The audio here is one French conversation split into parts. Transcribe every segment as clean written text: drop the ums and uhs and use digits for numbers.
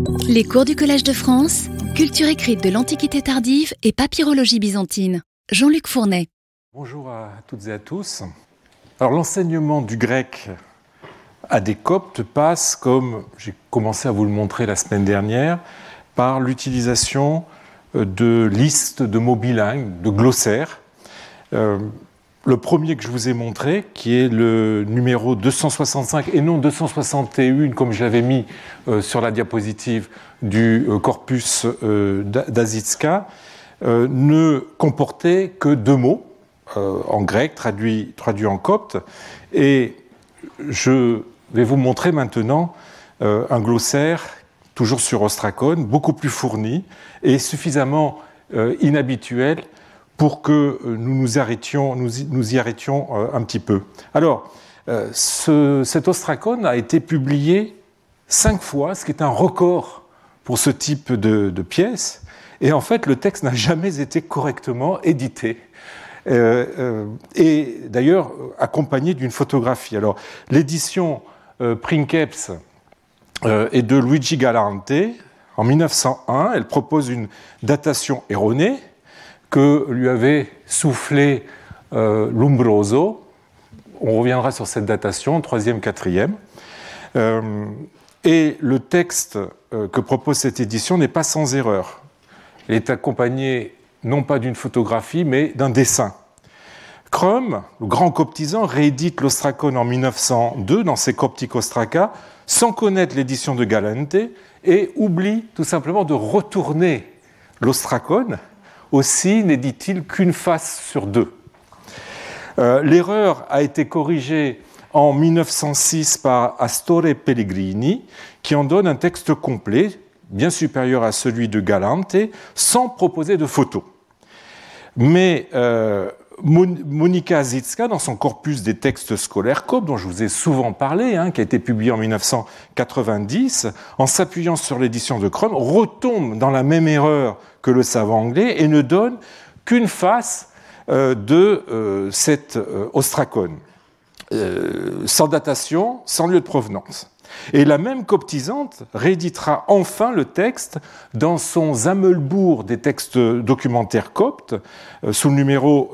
Les cours du Collège de France, culture écrite de l'Antiquité tardive et papyrologie byzantine. Jean-Luc Fournet. Bonjour à toutes et à tous. Alors l'enseignement du grec à des Coptes passe, comme j'ai commencé à vous le montrer la semaine dernière, par l'utilisation de listes de mots bilingues, de glossaires. Le premier que je vous ai montré, qui est le numéro 265 et non 261, comme je l'avais mis sur la diapositive du corpus d'Azitska, ne comportait que deux mots en grec, traduits en copte. Et je vais vous montrer maintenant un glossaire, toujours sur ostracone, beaucoup plus fourni et suffisamment inhabituel pour que nous y arrêtions un petit peu. Alors, cet ostracone a été publié 5 fois, ce qui est un record pour ce type de pièce. Et en fait, le texte n'a jamais été correctement édité. Et d'ailleurs, accompagné d'une photographie. Alors, l'édition Princeps est de Luigi Galante en 1901. Elle propose une datation erronée que lui avait soufflé Lombroso. On reviendra sur cette datation, 3e, 4e. Et le texte que propose cette édition n'est pas sans erreur. Il est accompagné non pas d'une photographie, mais d'un dessin. Crum, le grand coptisant, réédite l'ostracone en 1902 dans ses Coptic Ostraca, sans connaître l'édition de Galante, et oublie tout simplement de retourner l'ostracone. Aussi n'édite-t-il qu'une face sur deux. L'erreur a été corrigée en 1906 par Astore Pellegrini, qui en donne un texte complet, bien supérieur à celui de Galante, sans proposer de photos. Mais Monika Azitska, dans son corpus des textes scolaires coptes, dont je vous ai souvent parlé, qui a été publié en 1990, en s'appuyant sur l'édition de Crum, retombe dans la même erreur que le savant anglais et ne donne qu'une face de cet ostracone, sans datation, sans lieu de provenance. Et la même coptisante rééditera enfin le texte dans son Zammelbourg des textes documentaires coptes, sous le numéro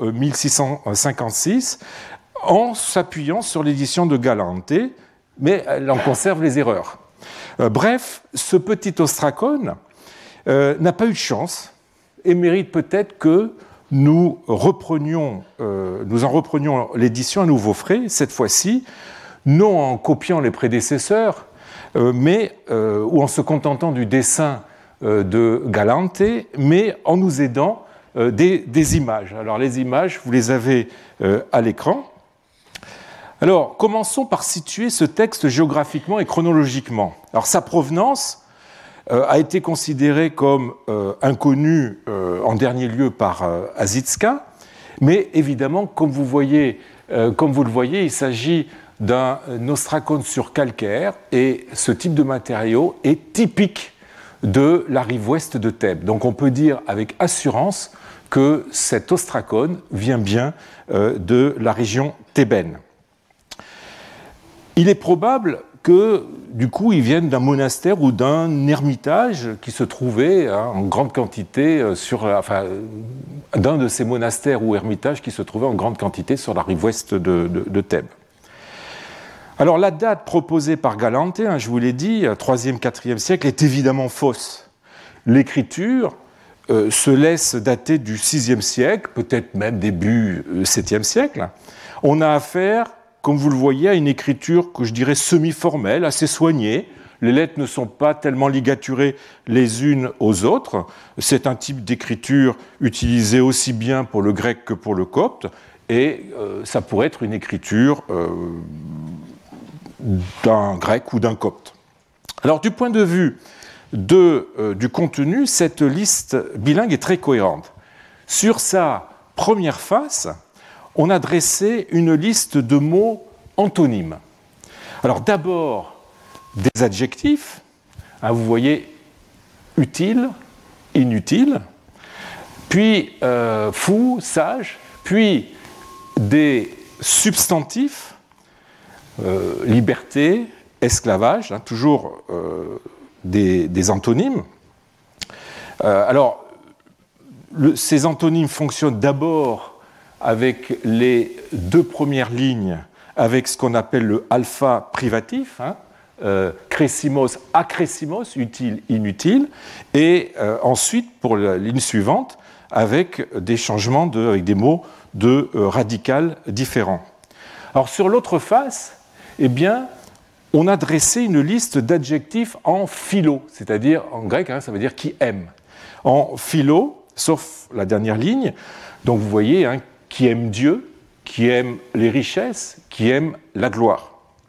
1656, en s'appuyant sur l'édition de Galante, mais elle en conserve les erreurs. Bref, ce petit ostracone n'a pas eu de chance et mérite peut-être que nous en reprenions l'édition à nouveau frais, cette fois-ci, non en copiant les prédécesseurs, mais ou en se contentant du dessin de Galante, mais en nous aidant des images. Alors les images, vous les avez à l'écran. Alors, commençons par situer ce texte géographiquement et chronologiquement. Alors sa provenance a été considérée comme inconnue en dernier lieu par Azitska, mais évidemment, comme vous le voyez, il s'agit d'un ostracone sur calcaire, et ce type de matériau est typique de la rive ouest de Thèbes. Donc on peut dire avec assurance que cet ostracone vient bien de la région thébaine. Il est probable que, du coup, ils viennent d'un monastère ou d'un ermitage qui se trouvait en grande quantité d'un de ces monastères ou ermitages qui se trouvait en grande quantité sur la rive ouest de Thèbes. Alors la date proposée par Galante, je vous l'ai dit, 3e, 4e siècle, est évidemment fausse. L'écriture se laisse dater du 6e siècle, peut-être même début 7e siècle. On a affaire, comme vous le voyez, à une écriture que je dirais semi-formelle, assez soignée. Les lettres ne sont pas tellement ligaturées les unes aux autres. C'est un type d'écriture utilisé aussi bien pour le grec que pour le copte, et ça pourrait être une écriture d'un grec ou d'un copte. Alors, du point de vue du contenu, cette liste bilingue est très cohérente. Sur sa première face, on a dressé une liste de mots antonymes. Alors, d'abord, des adjectifs, vous voyez, utile, inutile, puis fou, sage, puis des substantifs, liberté, esclavage, toujours des antonymes. Alors, ces antonymes fonctionnent d'abord avec les deux premières lignes, avec ce qu'on appelle le alpha privatif, crécimos, acrécimos, utile, inutile, et ensuite, pour la ligne suivante, avec des changements, avec des mots de radical différents. Alors, sur l'autre face, eh bien, on a dressé une liste d'adjectifs en philo, c'est-à-dire en grec, ça veut dire qui aime. En philo, sauf la dernière ligne, donc vous voyez, qui aime Dieu, qui aime les richesses, qui aime la gloire.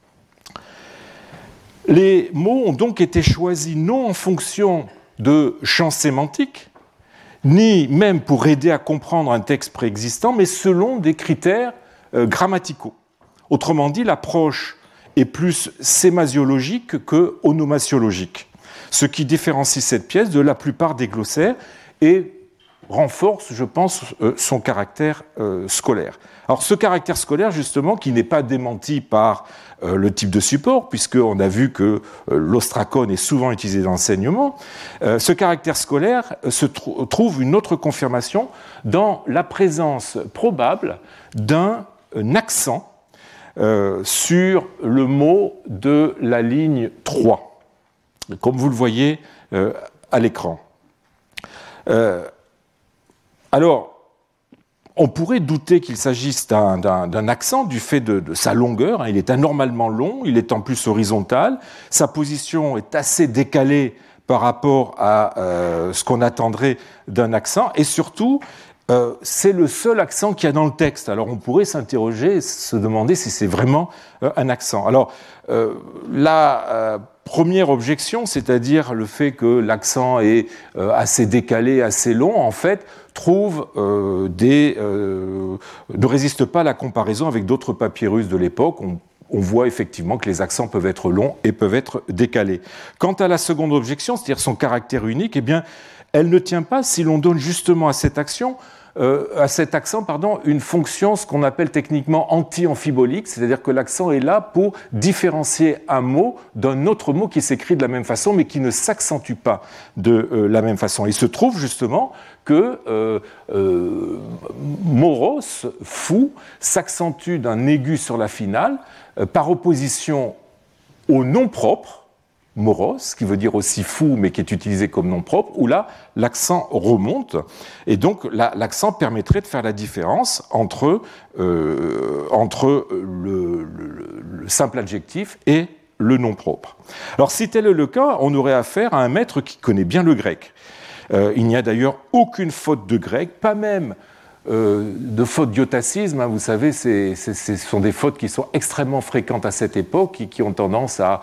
Les mots ont donc été choisis non en fonction de champs sémantiques, ni même pour aider à comprendre un texte préexistant, mais selon des critères grammaticaux. Autrement dit, l'approche est plus sémasiologique que onomasiologique, ce qui différencie cette pièce de la plupart des glossaires et renforce, je pense, son caractère scolaire. Alors ce caractère scolaire, justement, qui n'est pas démenti par le type de support, puisqu'on a vu que l'ostracone est souvent utilisé dans l'enseignement, ce caractère scolaire trouve une autre confirmation dans la présence probable d'un accent sur le mot de la ligne 3, comme vous le voyez à l'écran. Alors, on pourrait douter qu'il s'agisse d'un accent du fait de sa longueur. Il est anormalement long, il est en plus horizontal, sa position est assez décalée par rapport à ce qu'on attendrait d'un accent, et surtout, c'est le seul accent qu'il y a dans le texte. Alors on pourrait s'interroger, se demander si c'est vraiment un accent. Alors la première objection, c'est-à-dire le fait que l'accent est assez décalé, assez long, en fait, ne résiste pas à la comparaison avec d'autres papyrus de l'époque. On voit effectivement que les accents peuvent être longs et peuvent être décalés. Quant à la seconde objection, c'est-à-dire son caractère unique, eh bien, elle ne tient pas si l'on donne justement à cet accent, une fonction, ce qu'on appelle techniquement anti-amphibolique, c'est-à-dire que l'accent est là pour différencier un mot d'un autre mot qui s'écrit de la même façon, mais qui ne s'accentue pas de la même façon. Il se trouve justement que moros, fou, s'accentue d'un aigu sur la finale, par opposition au nom propre, moros, qui veut dire aussi fou, mais qui est utilisé comme nom propre, où là, l'accent remonte, et donc l'accent permettrait de faire la différence entre le simple adjectif et le nom propre. Alors, si tel est le cas, on aurait affaire à un maître qui connaît bien le grec. Il n'y a d'ailleurs aucune faute de grec, pas même de fautes d'iotacisme, vous savez, ce sont des fautes qui sont extrêmement fréquentes à cette époque et qui ont tendance à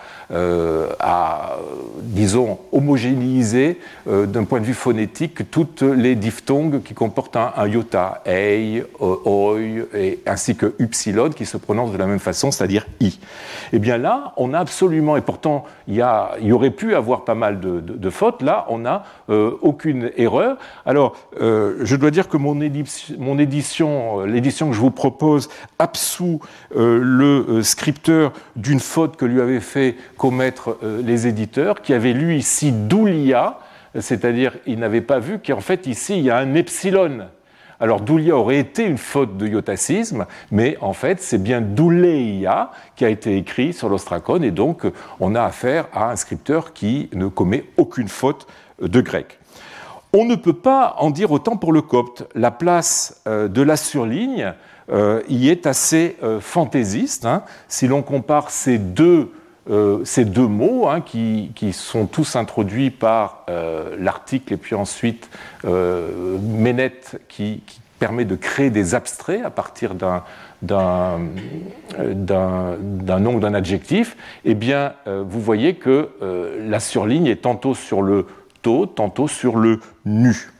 disons, homogénéiser d'un point de vue phonétique toutes les diphtongues qui comportent un iota, ei, oi, ainsi que upsilon qui se prononcent de la même façon, c'est-à-dire i. Et bien là, on a absolument, et pourtant il y aurait pu avoir pas mal de fautes, là on n'a aucune erreur. Alors, je dois dire que l'édition que je vous propose absout le scripteur d'une faute que lui avaient fait commettre les éditeurs, qui avaient lu ici doulia, c'est-à-dire ils n'avaient pas vu qu'en fait ici il y a un epsilon. Alors doulia aurait été une faute de iotacisme, mais en fait c'est bien douleia qui a été écrit sur l'ostracone, et donc on a affaire à un scripteur qui ne commet aucune faute de grec. On ne peut pas en dire autant pour le copte. La place de la surligne y est assez fantaisiste. Si l'on compare ces deux mots qui sont tous introduits par l'article et puis ensuite Ménette qui permet de créer des abstraits à partir d'un nom ou d'un adjectif, eh bien, vous voyez que la surligne est tantôt sur le tantôt sur le nu.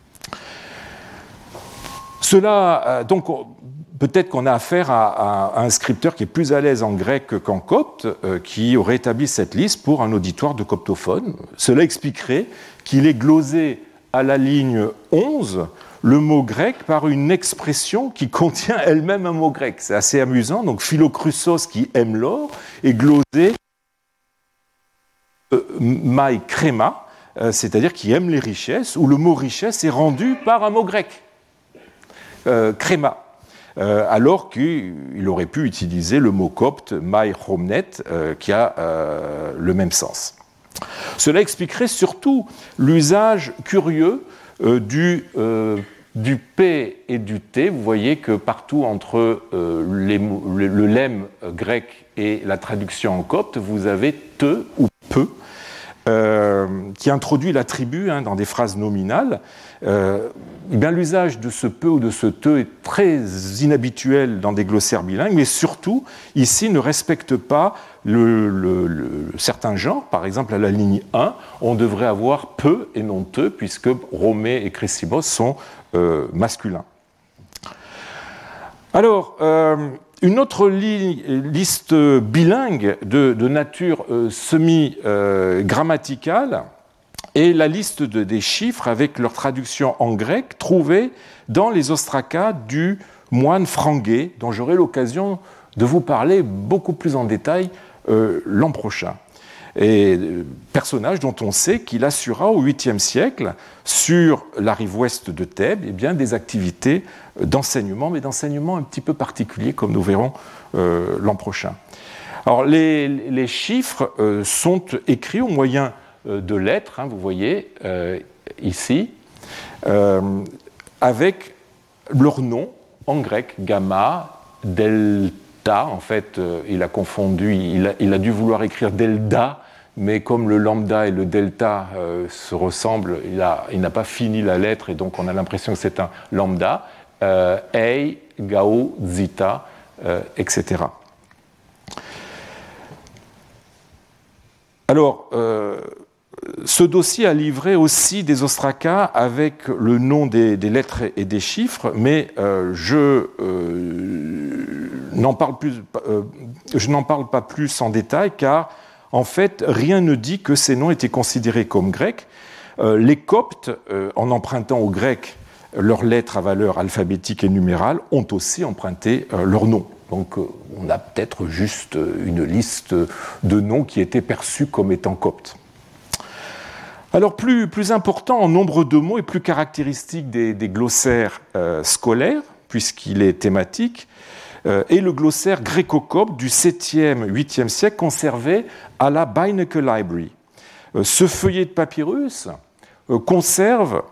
Cela, donc, peut-être qu'on a affaire à un scripteur qui est plus à l'aise en grec qu'en copte, qui aurait établi cette liste pour un auditoire de coptophones. Cela expliquerait qu'il ait glosé à la ligne 11 le mot grec par une expression qui contient elle-même un mot grec. C'est assez amusant. Donc, Philocrusos, qui aime l'or, est glosé mai krema, c'est-à-dire qui aime les richesses, où le mot richesse est rendu par un mot grec, krema, alors qu'il aurait pu utiliser le mot copte, mai chomnet, qui a le même sens. Cela expliquerait surtout l'usage curieux du P et du T. Vous voyez que partout entre le lemme grec et la traduction en copte, vous avez te ou peu, qui introduit l'attribut dans des phrases nominales. L'usage de ce peu ou de ce te est très inhabituel dans des glossaires bilingues, mais surtout, ici, ne respecte pas certains genres. Par exemple, à la ligne 1, on devrait avoir peu et non te, puisque Romé et Crésimos sont masculins. Alors, une autre liste bilingue de nature semi-grammaticale est la liste des chiffres avec leur traduction en grec trouvée dans les ostracas du moine Franguet, dont j'aurai l'occasion de vous parler beaucoup plus en détail l'an prochain. Et personnage dont on sait qu'il assura au 8e siècle, sur la rive ouest de Thèbes, des activités d'enseignement, mais d'enseignement un petit peu particulier, comme nous verrons l'an prochain. Alors, les chiffres sont écrits au moyen de lettres, vous voyez ici, avec leur nom en grec, gamma, delta. En fait, il a confondu, il a dû vouloir écrire delta, mais comme le lambda et le delta se ressemblent, il n'a pas fini la lettre, et donc on a l'impression que c'est un lambda, ei, gao, zeta, etc. Alors, ce dossier a livré aussi des ostracas avec le nom des lettres et des chiffres, mais je n'en parle pas plus en détail, car en fait, rien ne dit que ces noms étaient considérés comme grecs. Les Coptes, en empruntant aux Grecs leurs lettres à valeur alphabétique et numérale, ont aussi emprunté leurs noms. Donc on a peut-être juste une liste de noms qui étaient perçus comme étant coptes. Alors plus important en nombre de mots et plus caractéristique des glossaires scolaires, puisqu'il est thématique, est le glossaire gréco-copte du 7e, 8e siècle conservé à la Beinecke Library. Ce feuillet de papyrus conserve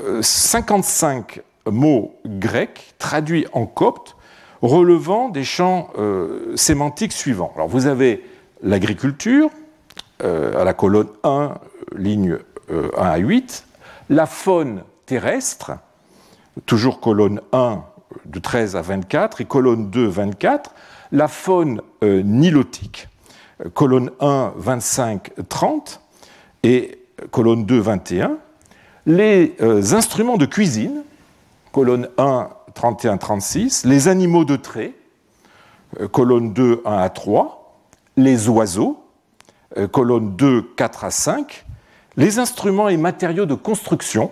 55 mots grecs traduits en copte relevant des champs sémantiques suivants. Alors vous avez l'agriculture à la colonne 1, ligne 1 à 8, la faune terrestre, toujours colonne 1 de 13 à 24 et colonne 2, 24, la faune nilotique, colonne 1, 25, 30 et colonne 2, 21, les instruments de cuisine, colonne 1, 31, 36, les animaux de trait, colonne 2, 1 à 3, les oiseaux, colonne 2, 4 à 5, les instruments et matériaux de construction,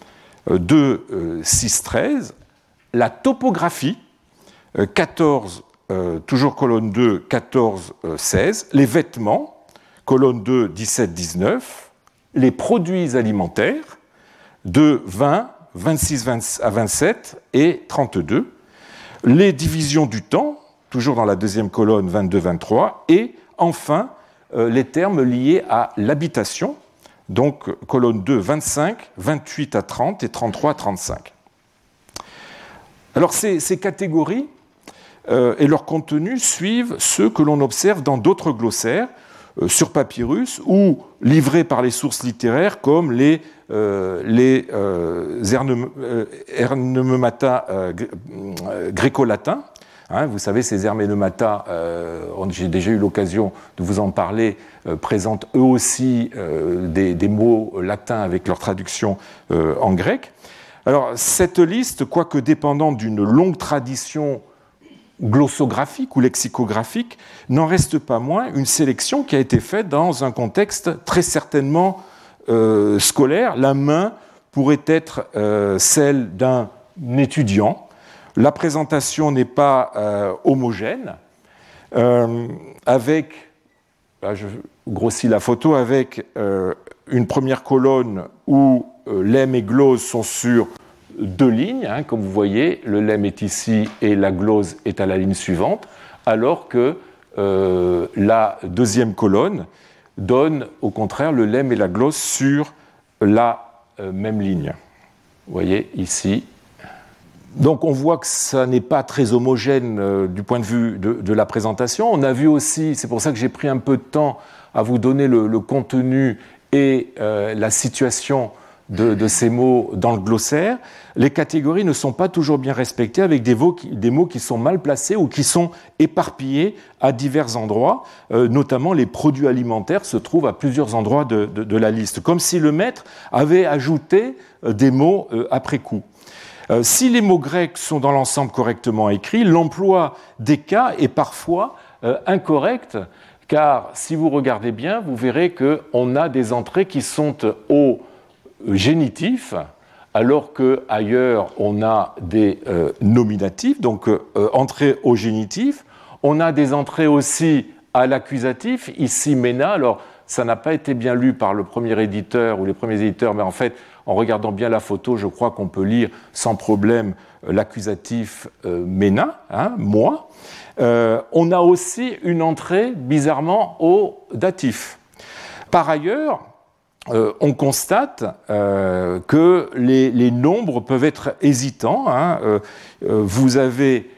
2, 6, 13, la topographie, 14, toujours colonne 2, 14, 16, les vêtements, colonne 2, 17, 19, les produits alimentaires, de 20, 26 à 27 et 32, les divisions du temps, toujours dans la deuxième colonne 22, 23, et enfin les termes liés à l'habitation, donc colonne 2, 25, 28 à 30 et 33 à 35. Alors ces catégories et leur contenu suivent ceux que l'on observe dans d'autres glossaires sur papyrus ou livrés par les sources littéraires comme les Hernemata gréco-latins. Vous savez, ces Hernemata, j'ai déjà eu l'occasion de vous en parler, présentent eux aussi des mots latins avec leur traduction en grec. Alors, cette liste, quoique dépendante d'une longue tradition glossographique ou lexicographique, n'en reste pas moins une sélection qui a été faite dans un contexte très certainement scolaire. La main pourrait être celle d'un étudiant. La présentation n'est pas homogène, avec là je grossis la photo, avec une première colonne où lemme et glose sont sur 2 lignes, hein, comme vous voyez, le lemme est ici et la glose est à la ligne suivante, alors que la deuxième colonne donne au contraire le lemme et la glose sur la même ligne. Vous voyez ici. Donc on voit que ça n'est pas très homogène du point de vue de la présentation. On a vu aussi, c'est pour ça que j'ai pris un peu de temps à vous donner le contenu et la situation de ces mots dans le glossaire. Les catégories ne sont pas toujours bien respectées, avec des mots qui sont mal placés ou qui sont éparpillés à divers endroits. Notamment les produits alimentaires se trouvent à plusieurs endroits de la liste, comme si le maître avait ajouté des mots après coup. Si les mots grecs sont dans l'ensemble correctement écrits, l'emploi des cas est parfois incorrect, car si vous regardez bien, vous verrez qu'on a des entrées qui sont au génitif, alors qu'ailleurs on a des nominatifs, donc entrées au génitif. On a des entrées aussi à l'accusatif, ici MENA. Alors ça n'a pas été bien lu par le premier éditeur ou les premiers éditeurs, mais en fait, en regardant bien la photo, je crois qu'on peut lire sans problème l'accusatif MENA, hein, moi. On a aussi une entrée, bizarrement, au datif. Par ailleurs, on constate que les nombres peuvent être hésitants. Hein. Vous avez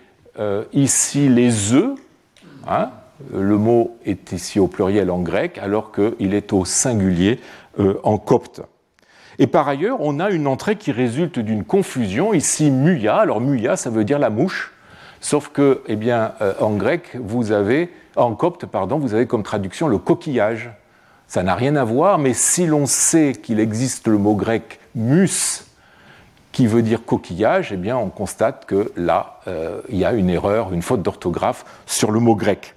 ici les œufs. Hein. Le mot est ici au pluriel en grec, alors qu'il est au singulier en copte. Et par ailleurs, on a une entrée qui résulte d'une confusion. Ici, muia. Alors muia, ça veut dire la mouche. Sauf que, eh bien, en grec, en copte, vous avez comme traduction le coquillage. Ça n'a rien à voir, mais si l'on sait qu'il existe le mot grec mus, qui veut dire coquillage, eh bien, on constate que là, il y a une erreur, une faute d'orthographe sur le mot grec.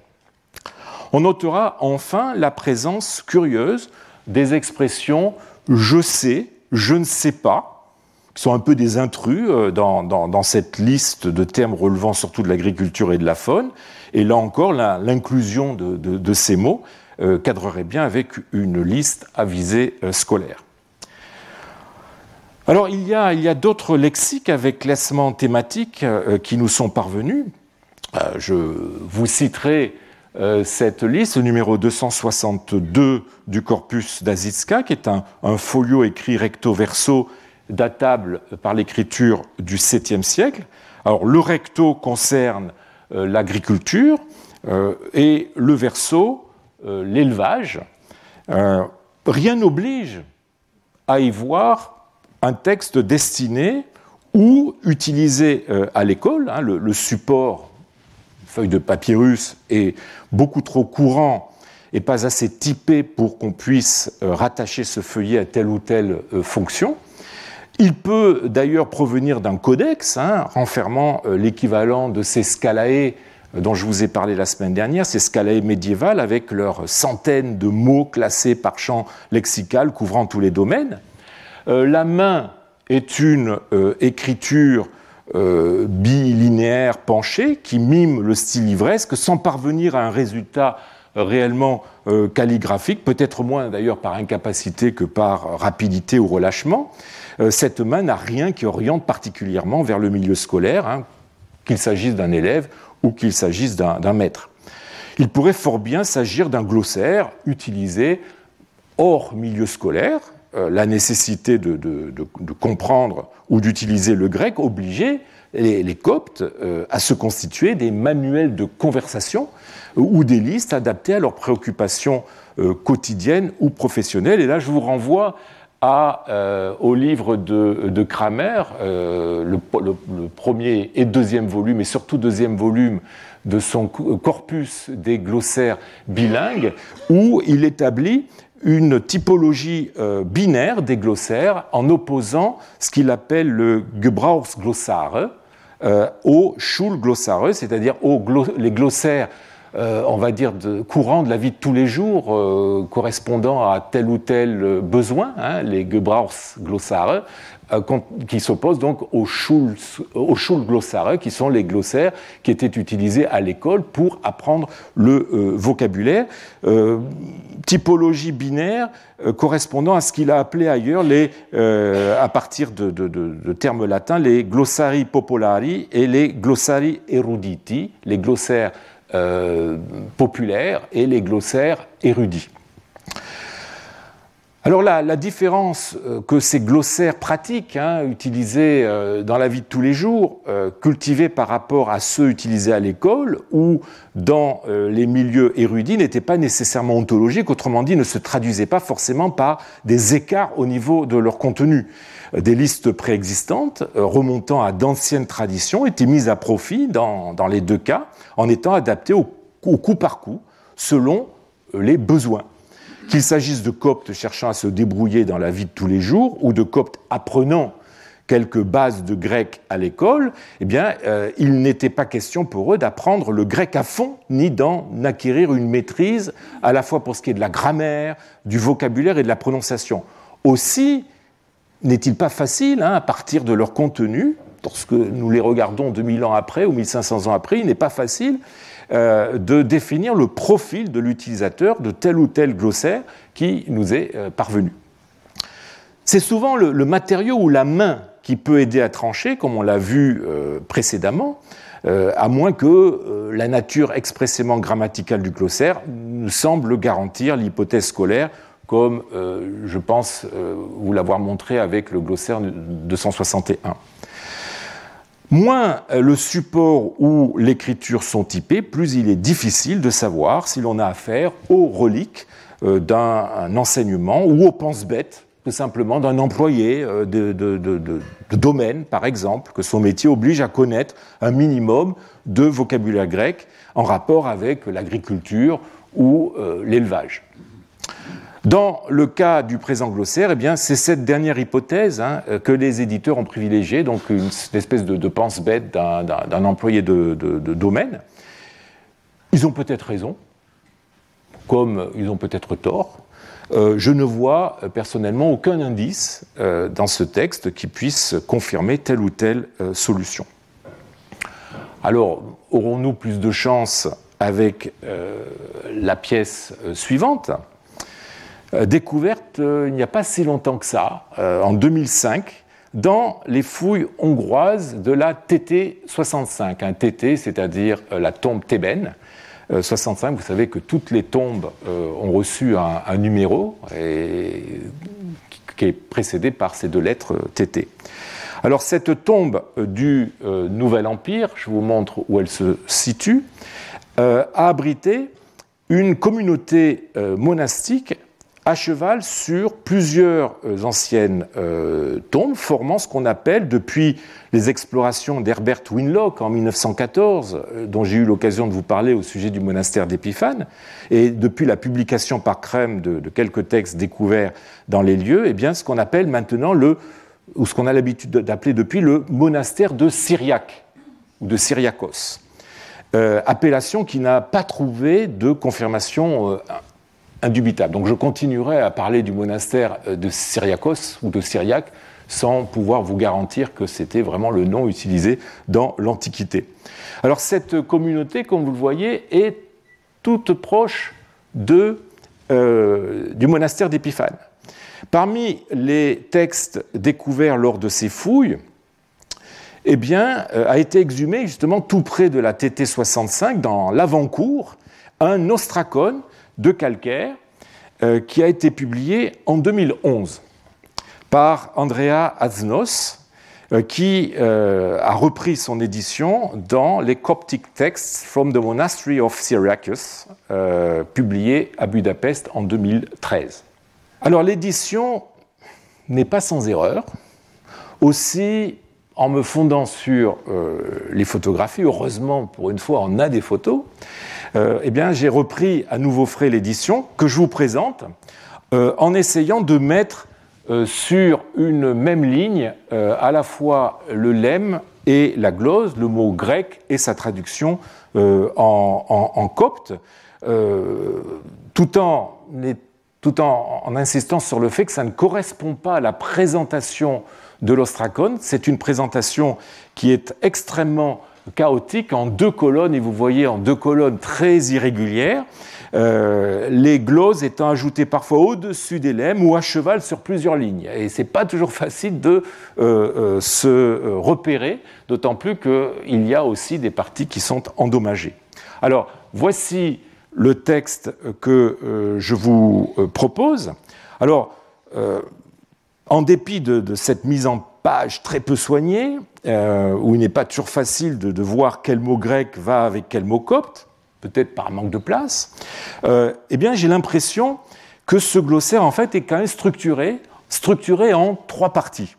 On notera enfin la présence curieuse des expressions « je sais »,« je ne sais pas », qui sont un peu des intrus dans cette liste de termes relevant surtout de l'agriculture et de la faune. Et là encore, l'inclusion de ces mots cadrerait bien avec une liste à visée scolaire. Alors, il y a d'autres lexiques avec classement thématique qui nous sont parvenus. Je vous citerai cette liste, le numéro 262 du corpus d'Azitska, qui est un folio écrit recto verso datable par l'écriture du 7e siècle. Alors, le recto concerne l'agriculture et le verso l'élevage. Rien n'oblige à y voir un texte destiné ou utilisé à l'école. Hein, le support, feuille de papyrus, est beaucoup trop courant et pas assez typé pour qu'on puisse rattacher ce feuillet à telle ou telle fonction. Il peut d'ailleurs provenir d'un codex, hein, renfermant l'équivalent de ces scalae dont je vous ai parlé la semaine dernière, ces scalae médiévales avec leurs centaines de mots classés par champ lexical couvrant tous les domaines. La main est une écriture bilinéaire penchée qui mime le style livresque sans parvenir à un résultat réellement calligraphique, peut-être moins d'ailleurs par incapacité que par rapidité ou relâchement. Cette main n'a rien qui oriente particulièrement vers le milieu scolaire, hein, qu'il s'agisse d'un élève ou qu'il s'agisse d'un maître. Il pourrait fort bien s'agir d'un glossaire utilisé hors milieu scolaire. La nécessité de comprendre ou d'utiliser le grec obligeait les Coptes à se constituer des manuels de conversation ou des listes adaptées à leurs préoccupations quotidiennes ou professionnelles. Et là, je vous renvoie au livre de Kramer, le premier et deuxième volume, et surtout deuxième volume de son corpus des glossaires bilingues, où il établit une typologie binaire des glossaires en opposant ce qu'il appelle le Gebrauchsglossare au Schulglossare, c'est-à-dire les glossaires on va dire, courants de la vie de tous les jours, correspondant à tel ou tel besoin, hein, les Gebrauchsglossare, qui s'opposent donc aux Schulglossare, qui sont les glossaires qui étaient utilisés à l'école pour apprendre le vocabulaire. Typologie binaire correspondant à ce qu'il a appelé ailleurs, à partir de termes latins, les glossari popolari et les glossari eruditi, les glossaires populaires et les glossaires érudits. Alors la différence que ces glossaires pratiques, hein, utilisés dans la vie de tous les jours, cultivés par rapport à ceux utilisés à l'école ou dans les milieux érudits, n'étaient pas nécessairement ontologiques, autrement dit, ne se traduisaient pas forcément par des écarts au niveau de leur contenu. Des listes préexistantes, remontant à d'anciennes traditions, étaient mises à profit dans les deux cas, en étant adaptées au coup par coup, selon les besoins. Qu'il s'agisse de Coptes cherchant à se débrouiller dans la vie de tous les jours ou de Coptes apprenant quelques bases de grec à l'école, eh bien, il n'était pas question pour eux d'apprendre le grec à fond, ni d'en acquérir une maîtrise, à la fois pour ce qui est de la grammaire, du vocabulaire et de la prononciation. Aussi, n'est-il pas facile, hein, à partir de leur contenu, lorsque nous les regardons 2000 ans après ou 1500 ans après, il n'est pas facile de définir le profil de l'utilisateur de tel ou tel glossaire qui nous est parvenu. C'est souvent le matériau ou la main qui peut aider à trancher, comme on l'a vu précédemment, à moins que la nature expressément grammaticale du glossaire nous semble garantir l'hypothèse scolaire, comme je pense vous l'avoir montré avec le glossaire 261. Moins le support ou l'écriture sont typés, plus il est difficile de savoir si l'on a affaire aux reliques d'un enseignement ou aux pense-bêtes, tout simplement d'un employé de domaine, par exemple, que son métier oblige à connaître un minimum de vocabulaire grec en rapport avec l'agriculture ou l'élevage. Dans le cas du présent glossaire, eh bien, c'est cette dernière hypothèse, hein, que les éditeurs ont privilégiée, donc une espèce de pense-bête d'un employé de domaine. Ils ont peut-être raison, comme ils ont peut-être tort. Je ne vois personnellement aucun indice dans ce texte qui puisse confirmer telle ou telle solution. Alors, aurons-nous plus de chance avec la pièce suivante ? Découverte il n'y a pas si longtemps que ça, en 2005, dans les fouilles hongroises de la TT 65. Un TT, c'est-à-dire la tombe thébaine. 65, vous savez que toutes les tombes ont reçu un numéro qui est précédé par ces deux lettres TT. Alors cette tombe du Nouvel Empire, je vous montre où elle se situe, a abrité une communauté monastique à cheval sur plusieurs anciennes tombes, formant ce qu'on appelle, depuis les explorations d'Herbert Winlock en 1914, dont j'ai eu l'occasion de vous parler au sujet du monastère d'Épiphane, et depuis la publication par Krem de quelques textes découverts dans les lieux, eh bien, ce qu'on appelle maintenant ou ce qu'on a l'habitude d'appeler depuis le monastère de Syriaque, ou de Syriakos. Appellation qui n'a pas trouvé de confirmation indubitable. Donc je continuerai à parler du monastère de Syriakos ou de Syriaque sans pouvoir vous garantir que c'était vraiment le nom utilisé dans l'Antiquité. Alors cette communauté, comme vous le voyez, est toute proche du monastère d'Épiphane. Parmi les textes découverts lors de ces fouilles, eh bien, a été exhumé justement tout près de la TT 65, dans l'avant-cour, un ostracone de calcaire qui a été publié en 2011 par Andrea Aznos, qui a repris son édition dans les Coptic Texts from the Monastery of Syriacus, publié à Budapest en 2013. Alors l'édition n'est pas sans erreur. Aussi, en me fondant sur les photographies, heureusement pour une fois on a des photos, eh bien, j'ai repris à nouveau frais l'édition que je vous présente en essayant de mettre sur une même ligne à la fois le lemme et la glose, le mot grec et sa traduction en copte, tout en insistant sur le fait que ça ne correspond pas à la présentation de l'ostracon. C'est une présentation qui est extrêmement chaotique en 2 colonnes, et vous voyez en 2 colonnes très irrégulières, les gloses étant ajoutées parfois au-dessus des lemmes ou à cheval sur plusieurs lignes. Et ce n'est pas toujours facile de se repérer, d'autant plus qu'il y a aussi des parties qui sont endommagées. Alors, voici le texte que je vous propose. Alors, en dépit de cette mise en page très peu soignée, où il n'est pas toujours facile de voir quel mot grec va avec quel mot copte, peut-être par manque de place, eh bien, j'ai l'impression que ce glossaire, en fait, est quand même structuré en 3 parties,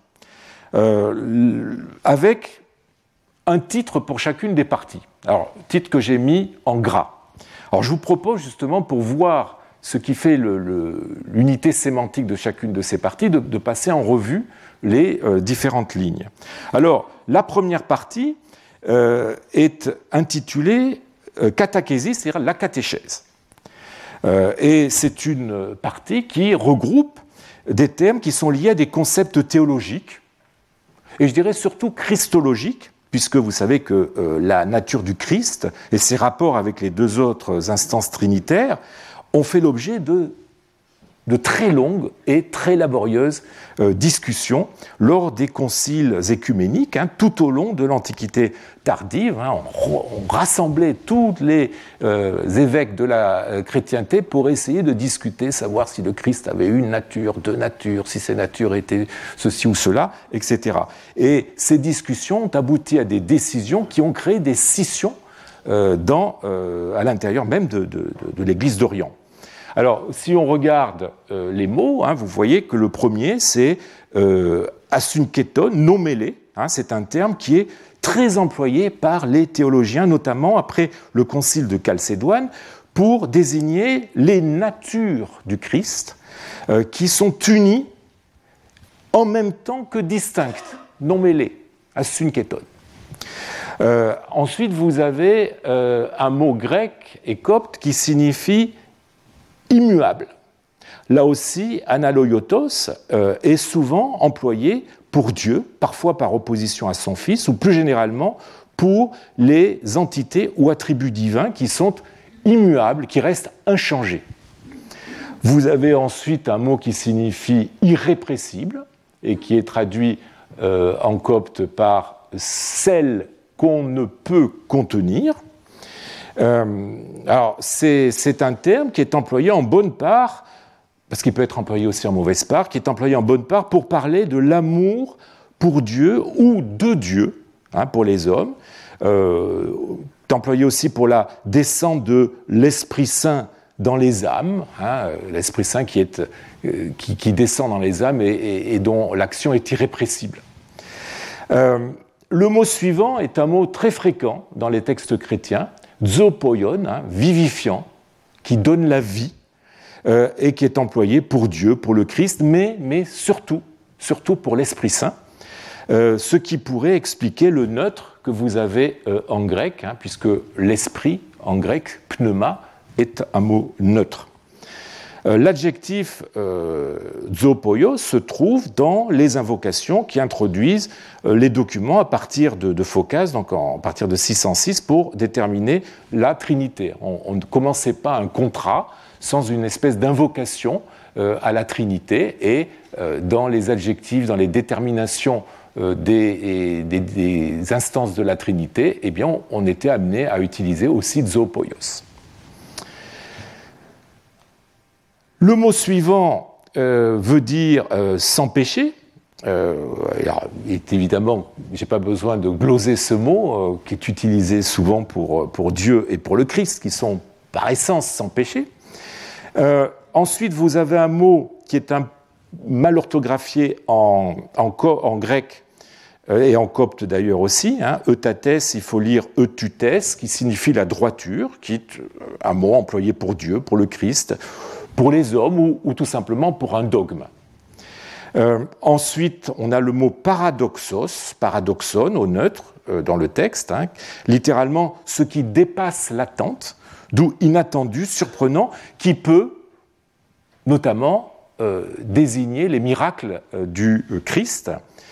avec un titre pour chacune des parties. Alors, titre que j'ai mis en gras. Alors, je vous propose justement, pour voir ce qui fait l'unité sémantique de chacune de ces parties, de passer en revue les différentes lignes. Alors, la première partie est intitulée catéchésis, c'est-à-dire la catéchèse. Et c'est une partie qui regroupe des termes qui sont liés à des concepts théologiques, et je dirais surtout christologiques, puisque vous savez que la nature du Christ et ses rapports avec les 2 autres instances trinitaires ont fait l'objet de très longues et très laborieuses discussions lors des conciles œcuméniques, tout au long de l'Antiquité tardive. On rassemblait tous les évêques de la chrétienté pour essayer de discuter, savoir si le Christ avait une nature, 2 natures, si ces natures étaient ceci ou cela, etc. Et ces discussions ont abouti à des décisions qui ont créé des scissions à l'intérieur même de l'Église d'Orient. Alors, si on regarde les mots, vous voyez que le premier, c'est asunketon, nomélé. C'est un terme qui est très employé par les théologiens, notamment après le concile de Chalcédoine, pour désigner les natures du Christ qui sont unies en même temps que distinctes, nomélé, asunketon. Ensuite, vous avez un mot grec et copte qui signifie immuable. Là aussi, analoiotos est souvent employé pour Dieu, parfois par opposition à son Fils, ou plus généralement pour les entités ou attributs divins qui sont immuables, qui restent inchangés. Vous avez ensuite un mot qui signifie irrépressible et qui est traduit en copte par celle qu'on ne peut contenir. Alors, c'est un terme qui est employé en bonne part, parce qu'il peut être employé aussi en mauvaise part, qui est employé en bonne part pour parler de l'amour pour Dieu ou de Dieu, pour les hommes. C'est employé aussi pour la descente de l'Esprit Saint dans les âmes, l'Esprit Saint qui descend dans les âmes et dont l'action est irrépressible. Le mot suivant est un mot très fréquent dans les textes chrétiens, zopoion, vivifiant, qui donne la vie, et qui est employé pour Dieu, pour le Christ, mais surtout pour l'Esprit Saint, ce qui pourrait expliquer le neutre que vous avez en grec, puisque l'esprit, en grec, pneuma, est un mot neutre. L'adjectif zopoios se trouve dans les invocations qui introduisent les documents à partir de Phocas, donc à partir de 606, pour déterminer la Trinité. On ne commençait pas un contrat sans une espèce d'invocation à la Trinité, et dans les adjectifs, dans les déterminations des instances de la Trinité, eh bien, on était amené à utiliser aussi zopoios. Le mot suivant veut dire sans péché. Alors, évidemment, je n'ai pas besoin de gloser ce mot, qui est utilisé souvent pour Dieu et pour le Christ, qui sont par essence sans péché. Ensuite, vous avez un mot qui est mal orthographié en grec et en copte d'ailleurs aussi. Eutates, il faut lire eututes, qui signifie la droiture, qui est un mot employé pour Dieu, pour le Christ, pour les hommes ou tout simplement pour un dogme. Ensuite, on a le mot paradoxos, paradoxon au neutre dans le texte, littéralement ce qui dépasse l'attente, d'où inattendu, surprenant, qui peut notamment désigner les miracles du Christ.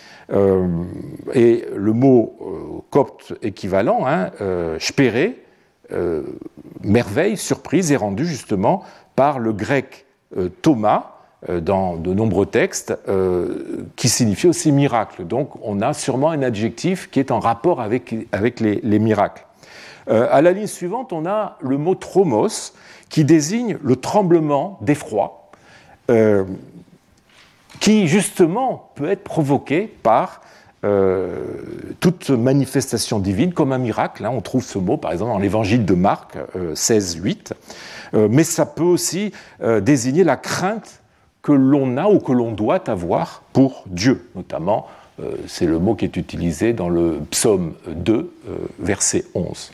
Et le mot copte équivalent, spéré, merveille, surprise, est rendu justement par le grec Thomas dans de nombreux textes qui signifie aussi miracle. Donc on a sûrement un adjectif qui est en rapport avec les miracles. À la ligne suivante, on a le mot tromos qui désigne le tremblement d'effroi qui justement peut être provoqué par toute manifestation divine comme un miracle. On trouve ce mot par exemple dans l'évangile de Marc 16:8, mais ça peut aussi désigner la crainte que l'on a ou que l'on doit avoir pour Dieu. Notamment, c'est le mot qui est utilisé dans le psaume 2, verset 11.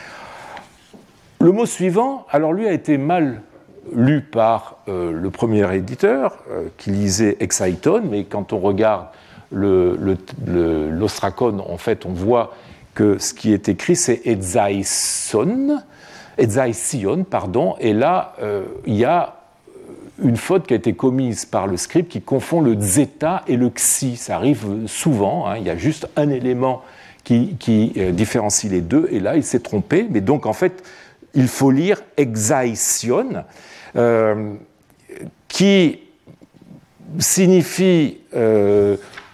Le mot suivant, alors lui a été mal lu par le premier éditeur qui lisait Exaiton, mais quand on regarde l'ostracon, en fait, on voit que ce qui est écrit, c'est Edzaïsion, et là, il y a une faute qui a été commise par le scribe qui confond le zeta et le xi. Ça arrive souvent, il y a juste un élément qui différencie les deux, et là, il s'est trompé, mais donc, en fait, il faut lire Exaision, qui signifie ce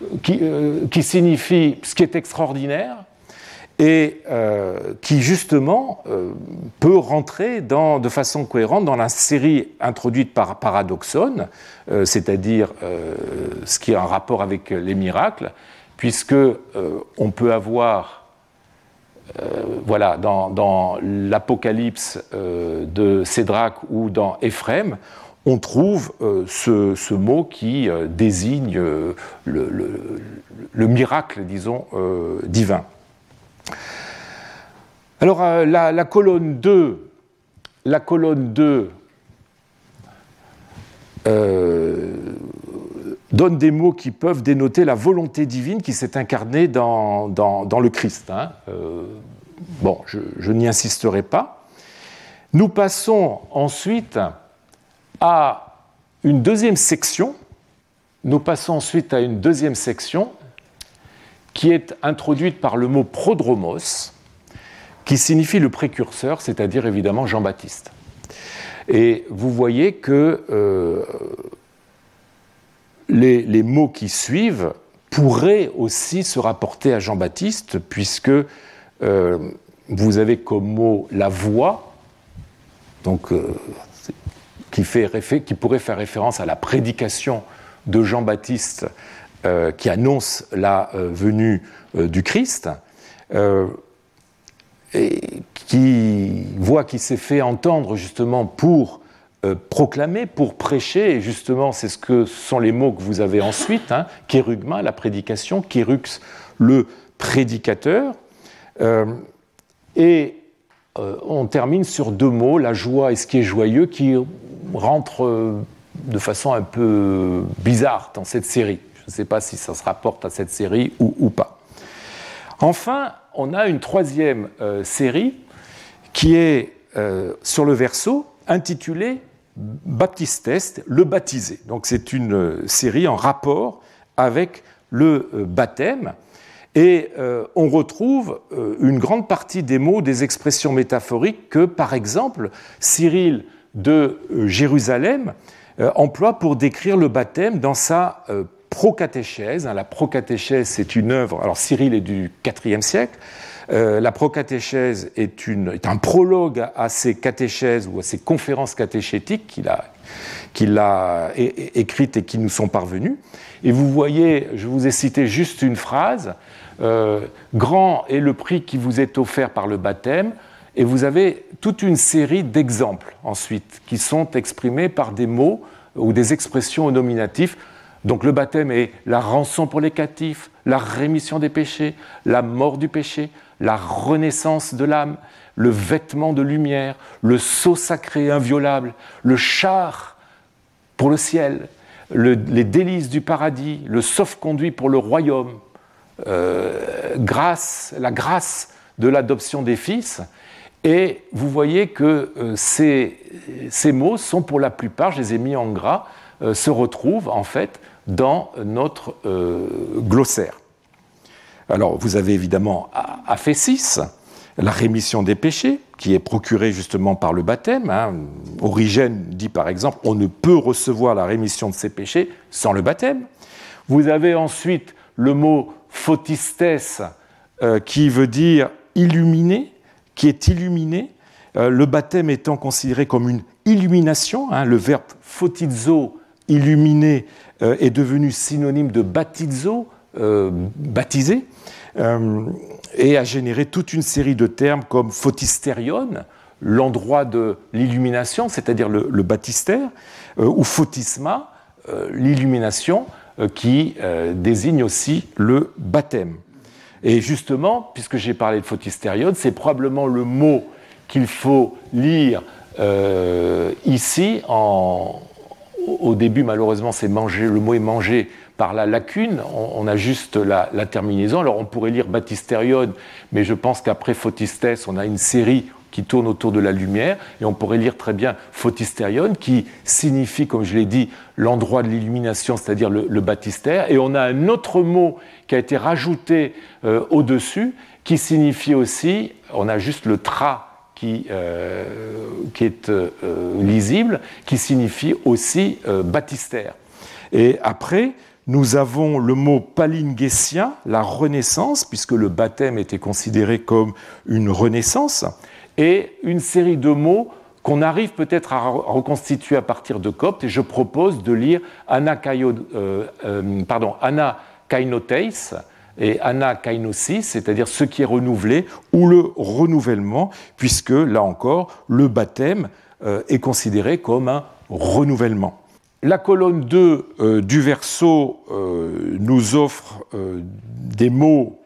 qui est extraordinaire et qui justement peut rentrer de façon cohérente dans la série introduite par Paradoxon, c'est-à-dire ce qui a un rapport avec les miracles, puisque on peut avoir dans l'Apocalypse de Sédrac ou dans Éphrem, on trouve ce mot qui désigne le miracle, disons, divin. Alors, la colonne 2, donne des mots qui peuvent dénoter la volonté divine qui s'est incarnée dans le Christ. Je n'y insisterai pas. Nous passons ensuite à une deuxième section. Qui est introduite par le mot prodromos, qui signifie le précurseur, c'est-à-dire évidemment Jean-Baptiste. Et vous voyez que les mots qui suivent pourraient aussi se rapporter à Jean-Baptiste, puisque vous avez comme mot la voix, donc, qui pourrait faire référence à la prédication de Jean-Baptiste qui annonce la venue du Christ, et voix qui s'est fait entendre justement pour proclamer, pour prêcher, et justement c'est ce sont les mots que vous avez ensuite, kérugma, la prédication, kérux, le prédicateur, et on termine sur deux mots, la joie et ce qui est joyeux, qui rentrent de façon un peu bizarre dans cette série. Je ne sais pas si ça se rapporte à cette série ou pas. Enfin, on a une troisième série qui est sur le verso, intitulée Baptistes, le baptisé. Donc c'est une série en rapport avec le baptême. Et on retrouve une grande partie des mots, des expressions métaphoriques que, par exemple, Cyril de Jérusalem emploie pour décrire le baptême dans sa procatéchèse. La procatéchèse, c'est une œuvre. Alors Cyril est du IVe siècle. La procatéchèse est un prologue à ses catéchèses ou à ses conférences catéchétiques qu'il a écrites et qui nous sont parvenues. Et vous voyez, je vous ai cité juste une phrase. Grand est le prix qui vous est offert par le baptême, et vous avez toute une série d'exemples ensuite qui sont exprimés par des mots ou des expressions au nominatif. Donc le baptême est la rançon pour les captifs, la rémission des péchés, la mort du péché, la renaissance de l'âme, le vêtement de lumière, le sceau sacré inviolable, le char pour le ciel, les délices du paradis, le sauf-conduit pour le royaume, la grâce de l'adoption des fils. Et vous voyez que ces mots sont pour la plupart, je les ai mis en gras, se retrouvent en fait dans notre glossaire. Alors vous avez évidemment aphésis, la rémission des péchés, qui est procurée justement par le baptême. Origène dit par exemple, on ne peut recevoir la rémission de ses péchés sans le baptême. Vous avez ensuite le mot photistes, qui veut dire illuminé, qui est illuminé, le baptême étant considéré comme une illumination. Le verbe photizo, illuminé, est devenu synonyme de baptizo, baptisé, et a généré toute une série de termes comme photisterion, l'endroit de l'illumination, c'est-à-dire le baptistère, ou photisma, l'illumination, qui désigne aussi le baptême. Et justement, puisque j'ai parlé de photisterion, c'est probablement le mot qu'il faut lire ici. Au début, malheureusement, le mot est mangé par la lacune. On a juste la terminaison. Alors, on pourrait lire baptisterion, mais je pense qu'après photistes, on a une série qui tourne autour de la lumière, et on pourrait lire très bien photisterion, qui signifie, comme je l'ai dit, l'endroit de l'illumination, c'est-à-dire le baptistère, et on a un autre mot qui a été rajouté au-dessus, qui signifie aussi, on a juste le tra qui est lisible, qui signifie aussi baptistère. Et après, nous avons le mot palingésien, la renaissance, puisque le baptême était considéré comme une renaissance, et une série de mots qu'on arrive peut-être à reconstituer à partir de copte, et je propose de lire anakainoteis et anakainosis, c'est-à-dire ce qui est renouvelé, ou le renouvellement, puisque, là encore, le baptême est considéré comme un renouvellement. La colonne 2 du verso nous offre des mots,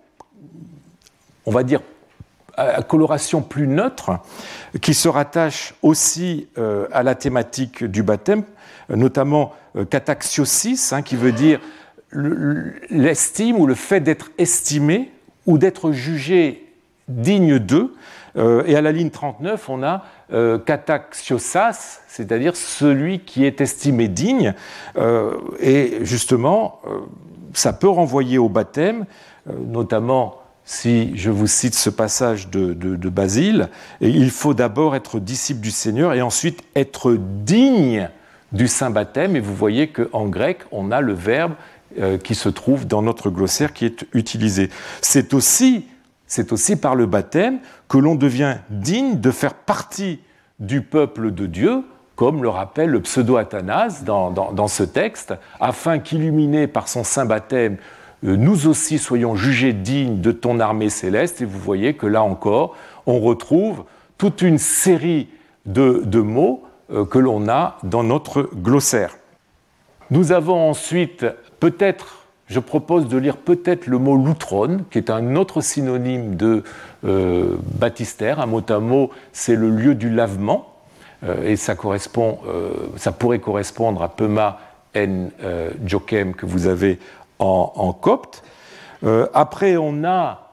on va dire, à coloration plus neutre, qui se rattachent aussi à la thématique du baptême, notamment kataxiosis, qui veut dire l'estime ou le fait d'être estimé ou d'être jugé digne d'eux. Et à la ligne 39, on a kataxiosas, c'est-à-dire celui qui est estimé digne. Et justement, ça peut renvoyer au baptême, notamment si je vous cite ce passage de Basile, il faut d'abord être disciple du Seigneur et ensuite être digne du saint baptême. Et vous voyez qu'en grec, on a le verbe qui se trouve dans notre glossaire qui est utilisé. C'est aussi par le baptême que l'on devient digne de faire partie du peuple de Dieu, comme le rappelle le pseudo-Athanase dans ce texte, afin qu'illuminé par son saint baptême, nous aussi soyons jugés dignes de ton armée céleste. Et vous voyez que là encore, on retrouve toute une série de mots que l'on a dans notre glossaire. Nous avons ensuite, je propose de lire peut-être le mot loutron, qui est un autre synonyme de baptistère. Un mot à mot, c'est le lieu du lavement, et ça pourrait correspondre à Pema en Jokem que vous avez en copte. Après, on a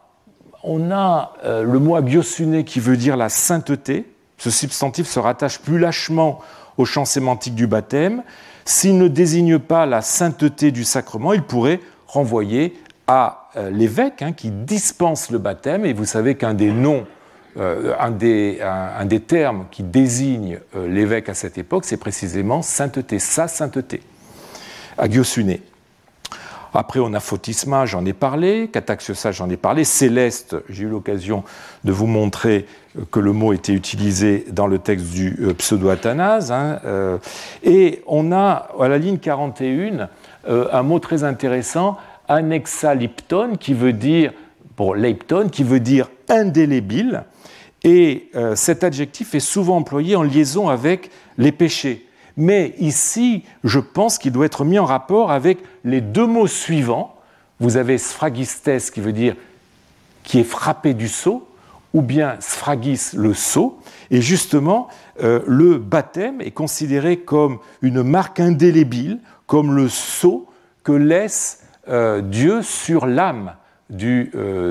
le mot agiosune qui veut dire la sainteté. Ce substantif se rattache plus lâchement au champ sémantique du baptême. S'il ne désigne pas la sainteté du sacrement, il pourrait renvoyer à l'évêque qui dispense le baptême. Et vous savez qu'un des noms, un des termes qui désigne l'évêque à cette époque, c'est précisément sainteté, sa sainteté. Agiosune. Après, on a photisma, j'en ai parlé, kataxiosa, j'en ai parlé, céleste, j'ai eu l'occasion de vous montrer que le mot était utilisé dans le texte du pseudo-Athanase. Et on a, à la ligne 41, un mot très intéressant, anexalypton, qui veut dire, leipton, qui veut dire indélébile, et cet adjectif est souvent employé en liaison avec les péchés. Mais ici, je pense qu'il doit être mis en rapport avec les deux mots suivants. Vous avez sphagistes qui veut dire qui est frappé du sceau, ou bien sphragis, le sceau. Et justement, le baptême est considéré comme une marque indélébile, comme le sceau que laisse Dieu sur l'âme du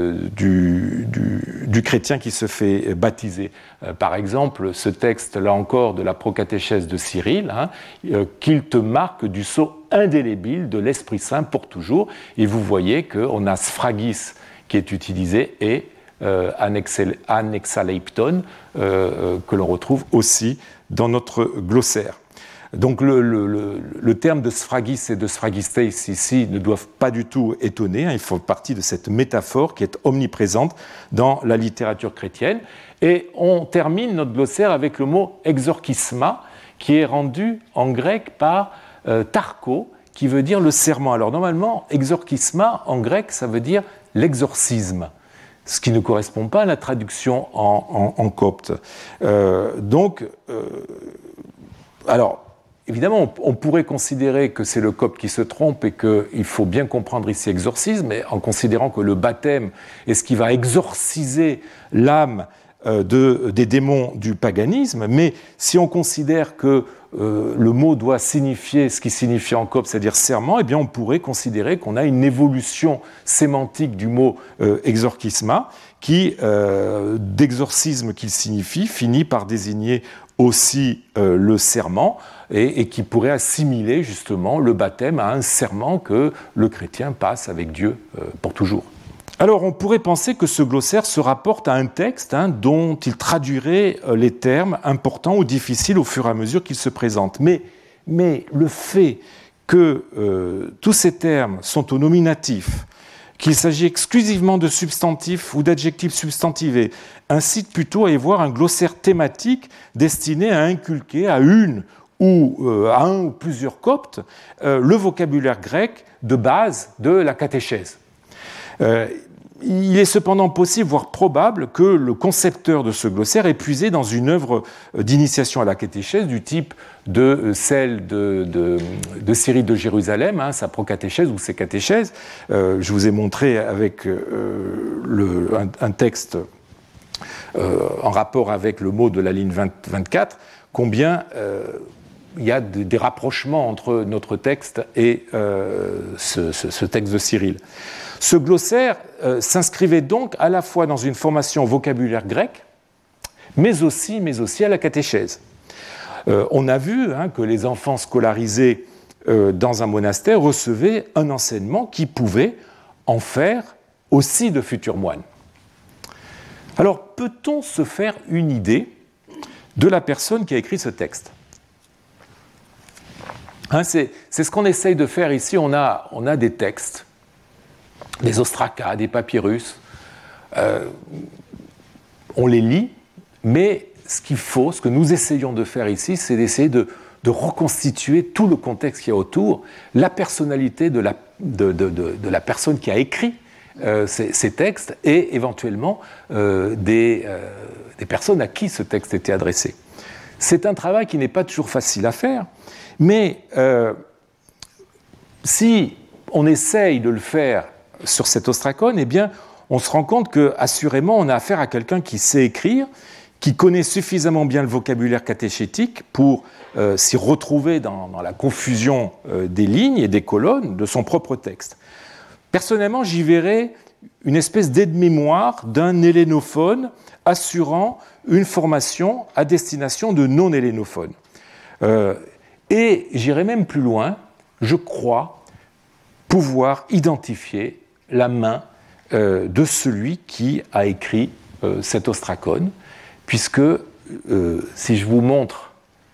chrétien qui se fait baptiser. Par exemple, ce texte, là encore, de la procatéchèse de Cyril, qu'il te marque du sceau indélébile de l'Esprit Saint pour toujours. Et vous voyez qu'on a sphragus qui est utilisé et anexaleipton que l'on retrouve aussi dans notre glossaire. Donc le terme de sphragus et de sphragistei ici ne doivent pas du tout étonner, ils font partie de cette métaphore qui est omniprésente dans la littérature chrétienne. Et on termine notre glossaire avec le mot exorchisma, qui est rendu en grec par tarko, qui veut dire le serment. Alors normalement, exorchisma en grec, ça veut dire l'exorcisme, ce qui ne correspond pas à la traduction en copte. Alors, évidemment, on pourrait considérer que c'est le copte qui se trompe et qu'il faut bien comprendre ici exorcisme, mais en considérant que le baptême est ce qui va exorciser l'âme des démons du paganisme. Mais si on considère que le mot doit signifier ce qui signifie en copte, c'est-à-dire serment, eh bien on pourrait considérer qu'on a une évolution sémantique du mot exorchisma qui, d'exorcisme qu'il signifie, finit par désigner aussi le serment et qui pourrait assimiler justement le baptême à un serment que le chrétien passe avec Dieu pour toujours. Alors on pourrait penser que ce glossaire se rapporte à un texte dont il traduirait les termes importants ou difficiles au fur et à mesure qu'ils se présentent. Mais le fait que tous ces termes sont au nominatif, qu'il s'agit exclusivement de substantifs ou d'adjectifs substantivés, incite plutôt à y voir un glossaire thématique destiné à inculquer à une ou à un ou plusieurs coptes le vocabulaire grec de base de la catéchèse. Il est cependant possible, voire probable, que le concepteur de ce glossaire ait puisé dans une œuvre d'initiation à la catéchèse du type de celle de Cyril de Jérusalem, sa procatéchèse ou ses catéchèses. Je vous ai montré avec un texte en rapport avec le mot de la ligne 24 combien il y a des rapprochements entre notre texte et ce texte de Cyril. Ce glossaire s'inscrivait donc à la fois dans une formation vocabulaire grecque, mais aussi à la catéchèse. On a vu que les enfants scolarisés dans un monastère recevaient un enseignement qui pouvait en faire aussi de futurs moines. Alors, peut-on se faire une idée de la personne qui a écrit ce texte ? C'est ce qu'on essaye de faire ici. On a des textes, des ostracas, des papyrus. On les lit, mais ce que nous essayons de faire ici, c'est d'essayer de reconstituer tout le contexte qu'il y a autour, la personnalité de la personne qui a écrit ces textes et éventuellement des personnes à qui ce texte était adressé. C'est un travail qui n'est pas toujours facile à faire, mais si on essaye de le faire sur cet ostracone, eh bien, on se rend compte qu'assurément, on a affaire à quelqu'un qui sait écrire, qui connaît suffisamment bien le vocabulaire catéchétique pour s'y retrouver dans la confusion des lignes et des colonnes de son propre texte. Personnellement, j'y verrais une espèce d'aide-mémoire d'un hellénophone assurant une formation à destination de non-hellénophones. Et j'irai même plus loin, je crois pouvoir identifier la main de celui qui a écrit cet ostracone, puisque si je vous montre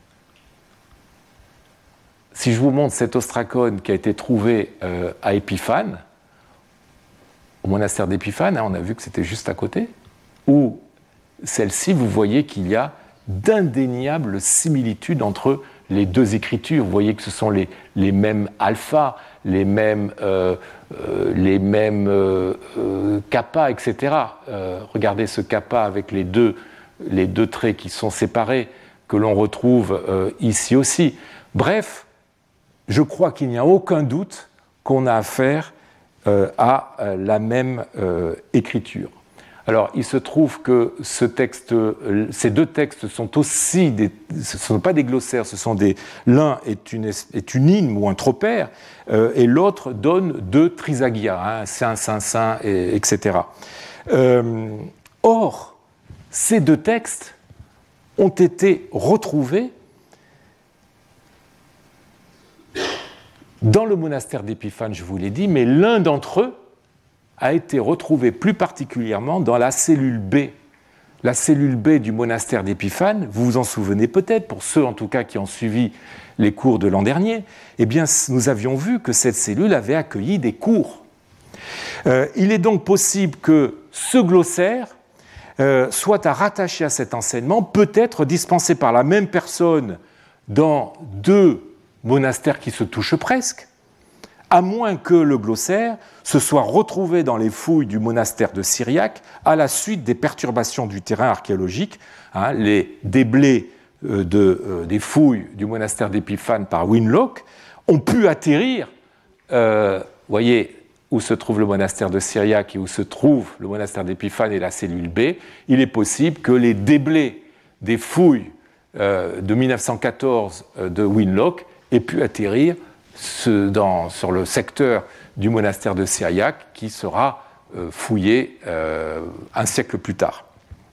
cet ostracone qui a été trouvé à Épiphane, au monastère d'Épiphane, on a vu que c'était juste à côté, où celle-ci, vous voyez qu'il y a d'indéniables similitudes entre les deux écritures. Vous voyez que ce sont les mêmes alphas, les mêmes kappa, etc. Regardez ce kappa avec les deux traits qui sont séparés, que l'on retrouve ici aussi. Bref, je crois qu'il n'y a aucun doute qu'on a affaire à la même écriture. Alors, il se trouve que ces deux textes sont aussi ce ne sont pas des glossaires, l'un est une hymne ou un tropère, et l'autre donne deux trisagias, saint, saint, saint, etc. Or, ces deux textes ont été retrouvés dans le monastère d'Épiphane, je vous l'ai dit, mais l'un d'entre eux a été retrouvé plus particulièrement dans la cellule B. La cellule B du monastère d'Épiphane, vous vous en souvenez peut-être, pour ceux en tout cas qui ont suivi les cours de l'an dernier, eh bien nous avions vu que cette cellule avait accueilli des cours. Il est donc possible que ce glossaire soit à rattacher à cet enseignement, peut-être dispensé par la même personne dans deux monastères qui se touchent presque, à moins que le glossaire se soit retrouvé dans les fouilles du monastère de Syriac à la suite des perturbations du terrain archéologique. Les déblais des fouilles du monastère d'Épiphane par Winlock ont pu atterrir, voyez où se trouve le monastère de Syriac et où se trouve le monastère d'Épiphane et la cellule B. Il est possible que les déblais des fouilles de 1914 de Winlock aient pu atterrir sur le secteur du monastère de Syriac qui sera fouillé un siècle plus tard.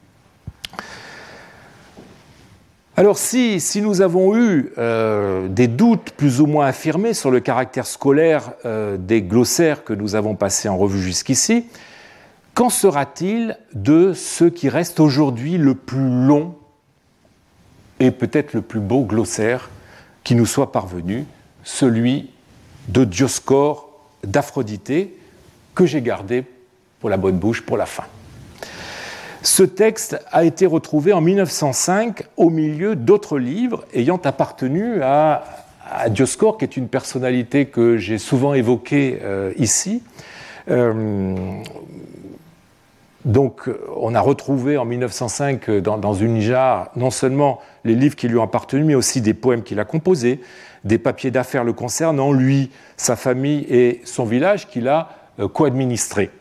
Alors si nous avons eu des doutes plus ou moins affirmés sur le caractère scolaire des glossaires que nous avons passés en revue jusqu'ici, qu'en sera-t-il de ce qui reste aujourd'hui le plus long et peut-être le plus beau glossaire qui nous soit parvenu, celui de Dioscore d'Aphroditée, que j'ai gardé pour la bonne bouche pour la fin. Ce texte a été retrouvé en 1905 au milieu d'autres livres ayant appartenu à Dioscore, qui est une personnalité que j'ai souvent évoquée ici. Donc, on a retrouvé en 1905 dans une jarre non seulement les livres qui lui ont appartenu, mais aussi des poèmes qu'il a composés, des papiers d'affaires le concernant, lui, sa famille et son village qu'il a co-administré.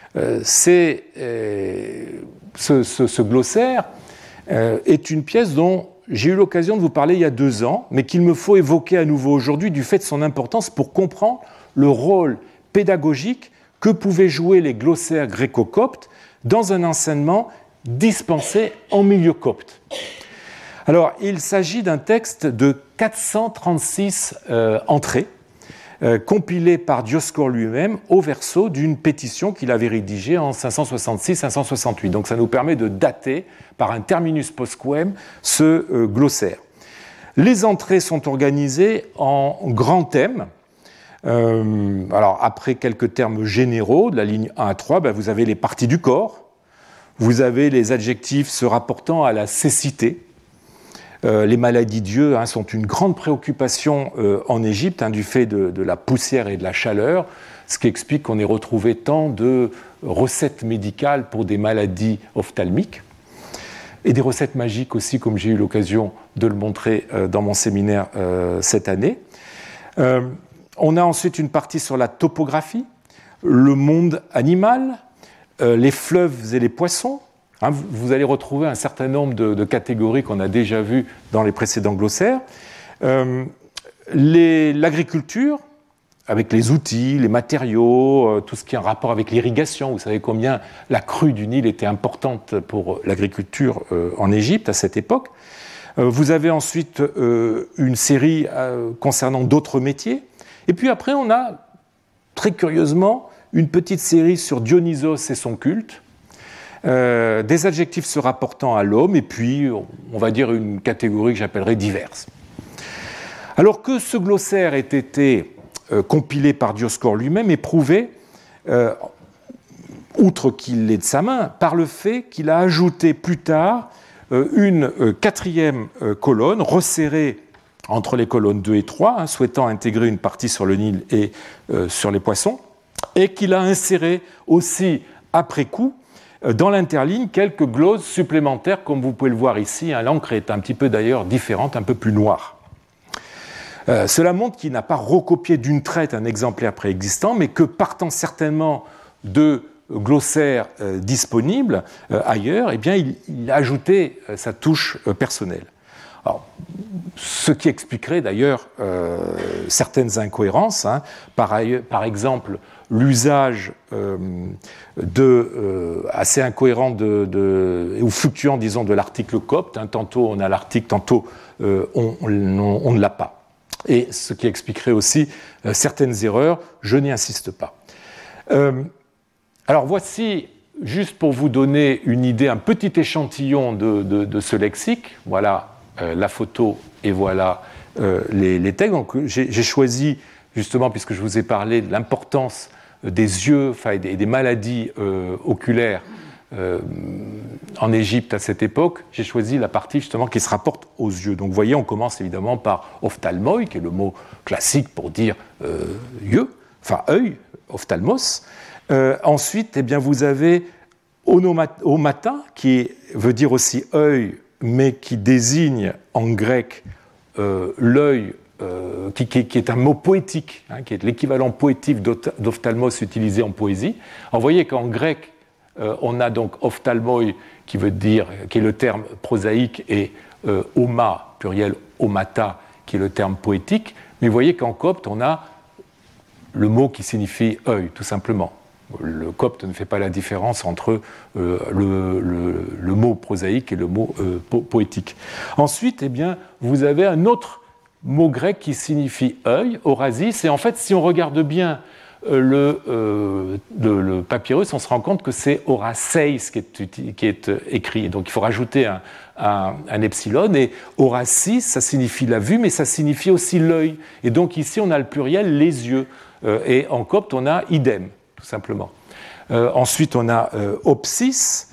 Ce glossaire est une pièce dont j'ai eu l'occasion de vous parler il y a 2 ans, mais qu'il me faut évoquer à nouveau aujourd'hui du fait de son importance pour comprendre le rôle pédagogique que pouvaient jouer les glossaires gréco-coptes dans un enseignement dispensé en milieu copte. Alors, il s'agit d'un texte de 436 entrées, compilé par Dioscore lui-même au verso d'une pétition qu'il avait rédigée en 566-568. Donc ça nous permet de dater par un terminus postquem ce glossaire. Les entrées sont organisées en grands thèmes. Alors après quelques termes généraux, de la ligne 1 à 3, vous avez les parties du corps, vous avez les adjectifs se rapportant à la cécité. Les maladies d'yeux sont une grande préoccupation en Égypte du fait de la poussière et de la chaleur, ce qui explique qu'on ait retrouvé tant de recettes médicales pour des maladies ophtalmiques et des recettes magiques aussi, comme j'ai eu l'occasion de le montrer dans mon séminaire cette année. On a ensuite une partie sur la topographie, le monde animal, les fleuves et les poissons. Vous allez retrouver un certain nombre de catégories qu'on a déjà vues dans les précédents glossaires. L'agriculture, avec les outils, les matériaux, tout ce qui est en rapport avec l'irrigation. Vous savez combien la crue du Nil était importante pour l'agriculture en Égypte à cette époque. Vous avez ensuite une série concernant d'autres métiers. Et puis après, on a, très curieusement, une petite série sur Dionysos et son culte. Des adjectifs se rapportant à l'homme, et puis, on va dire, une catégorie que j'appellerais diverse. Alors que ce glossaire ait été compilé par Dioscore lui-même est prouvé, outre qu'il l'est de sa main, par le fait qu'il a ajouté plus tard une 4e colonne resserrée entre les colonnes 2 et 3, souhaitant intégrer une partie sur le Nil et sur les poissons, et qu'il a inséré aussi, après coup, dans l'interligne, quelques gloses supplémentaires, comme vous pouvez le voir ici. L'encre est un petit peu d'ailleurs différente, un peu plus noire. Cela montre qu'il n'a pas recopié d'une traite un exemplaire préexistant, mais que partant certainement de glossaire disponible ailleurs, eh bien, il a ajouté sa touche personnelle. Alors, ce qui expliquerait d'ailleurs certaines incohérences, hein, par exemple l'usage assez incohérent ou fluctuant, disons, de l'article copte. Hein, tantôt on a l'article, tantôt on ne l'a pas. Et ce qui expliquerait aussi certaines erreurs, je n'y insiste pas. Alors voici, juste pour vous donner une idée, un petit échantillon de ce lexique. Voilà la photo et voilà les textes. Donc j'ai choisi, justement, puisque je vous ai parlé de l'importance des yeux, et des maladies oculaires en Égypte à cette époque, j'ai choisi la partie justement qui se rapporte aux yeux. Donc vous voyez, on commence évidemment par ophtalmoi, qui est le mot classique pour dire yeux, enfin œil, ophtalmos. Ensuite, eh bien, vous avez omata, qui veut dire aussi œil, mais qui désigne en grec l'œil, qui est un mot poétique, hein, qui est l'équivalent poétique d'ophtalmos utilisé en poésie. Alors, vous voyez qu'en grec, on a donc ophtalmoi, qui est le terme prosaïque, et oma, pluriel omata, qui est le terme poétique. Mais vous voyez qu'en copte, on a le mot qui signifie œil, tout simplement. Le copte ne fait pas la différence entre le mot prosaïque et le mot poétique. Ensuite, eh bien, vous avez un autre mot grec qui signifie œil, orasis, et en fait, si on regarde bien le papyrus, on se rend compte que c'est oraseis qui est écrit. Donc il faut rajouter un epsilon, et orasis, ça signifie la vue, mais ça signifie aussi l'œil. Et donc ici, on a le pluriel, les yeux. Et en copte, on a idem, tout simplement. Ensuite, on a opseis,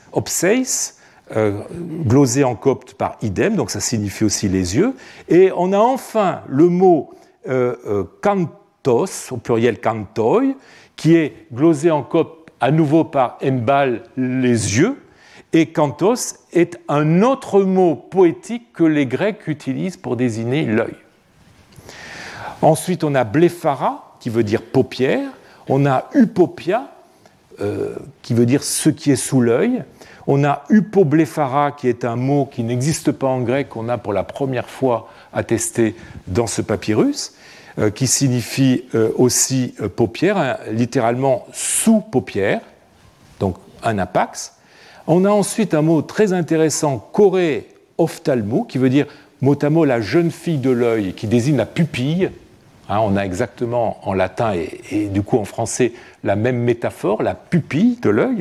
glosé en copte par idem, donc ça signifie aussi les yeux. Et on a enfin le mot kantos, au pluriel kantoi, qui est glosé en copte à nouveau par embal, les yeux. Et kantos est un autre mot poétique que les Grecs utilisent pour désigner l'œil. Ensuite, on a blephara, qui veut dire paupière. On a upopia, qui veut dire ce qui est sous l'œil. On a upoblephara, qui est un mot qui n'existe pas en grec, qu'on a pour la première fois attesté dans ce papyrus, qui signifie aussi paupière, littéralement sous paupière, donc un apax. On a ensuite un mot très intéressant, choré ophtalmo, qui veut dire mot à mot la jeune fille de l'œil, qui désigne la pupille. Hein, on a exactement en latin et du coup en français la même métaphore, la pupille de l'œil.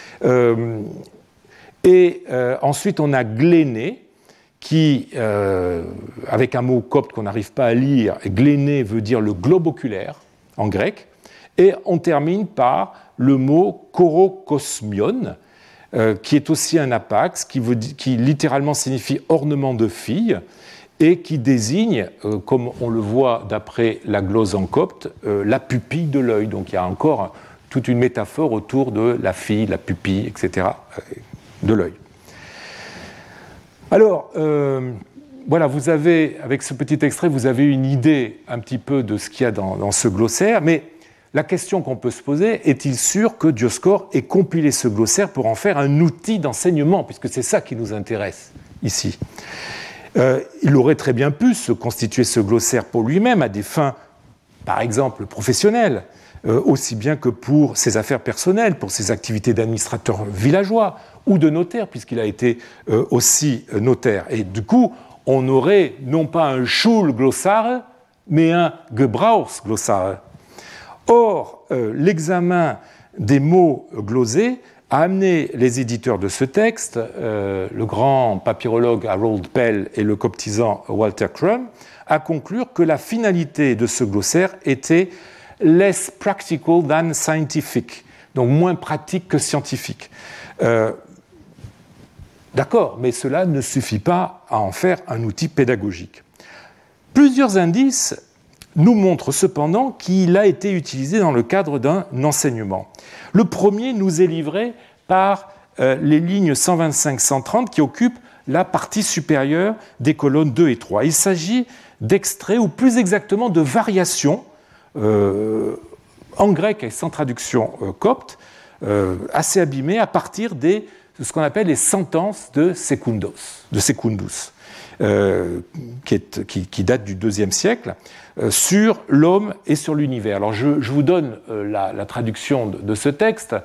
Ensuite, on a gléné, qui, avec un mot copte qu'on n'arrive pas à lire, gléné veut dire le globe oculaire en grec. Et on termine par le mot korokosmion, qui est aussi un apax, qui littéralement signifie ornement de fille, et qui désigne, comme on le voit d'après la glose en copte, la pupille de l'œil. Donc il y a encore toute une métaphore autour de la fille, la pupille, etc., de l'œil. Alors, voilà, vous avez, avec ce petit extrait, vous avez une idée un petit peu de ce qu'il y a dans ce glossaire, mais la question qu'on peut se poser, est-il sûr que Dioscore ait compilé ce glossaire pour en faire un outil d'enseignement, puisque c'est ça qui nous intéresse ici. Il aurait très bien pu se constituer ce glossaire pour lui-même à des fins, par exemple, professionnelles, aussi bien que pour ses affaires personnelles, pour ses activités d'administrateur villageois ou de notaire, puisqu'il a été aussi notaire. Et du coup, on aurait non pas un Schulglossare, mais un Gebrauchsglossare. Or, l'examen des mots glosés a amené les éditeurs de ce texte, le grand papyrologue Harold Pell et le coptisant Walter Crum, à conclure que la finalité de ce glossaire était less practical than scientific, donc moins pratique que scientifique. D'accord, mais cela ne suffit pas à en faire un outil pédagogique. Plusieurs indices nous montrent cependant qu'il a été utilisé dans le cadre d'un enseignement. Le premier nous est livré par les lignes 125-130 qui occupent la partie supérieure des colonnes 2 et 3. Il s'agit d'extraits, ou plus exactement de variations en grec et sans traduction copte, assez abîmé à partir de ce qu'on appelle les sentences de Secundus, qui datent du IIe siècle, sur l'homme et sur l'univers. Alors je vous donne la traduction de ce texte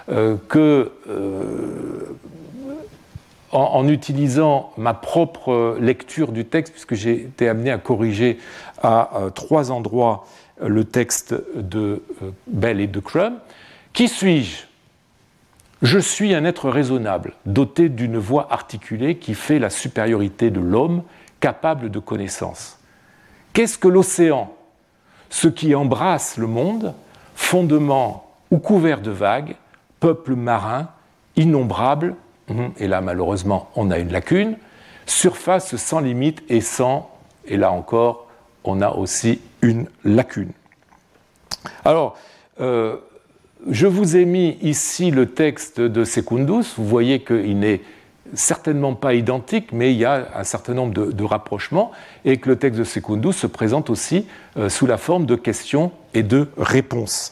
en utilisant ma propre lecture du texte, puisque j'ai été amené à corriger à 3 endroits le texte de Bell et de Crum. Qui suis-je ? Je suis un être raisonnable, doté d'une voix articulée qui fait la supériorité de l'homme, capable de connaissance. Qu'est-ce que l'océan ? Ce qui embrasse le monde, fondement ou couvert de vagues, peuple marin, innombrable, et là malheureusement on a une lacune, surface sans limite et là encore on a aussi une lacune. Alors, je vous ai mis ici le texte de Secundus. Vous voyez qu'il n'est certainement pas identique, mais il y a un certain nombre de rapprochements, et que le texte de Secundus se présente aussi sous la forme de questions et de réponses.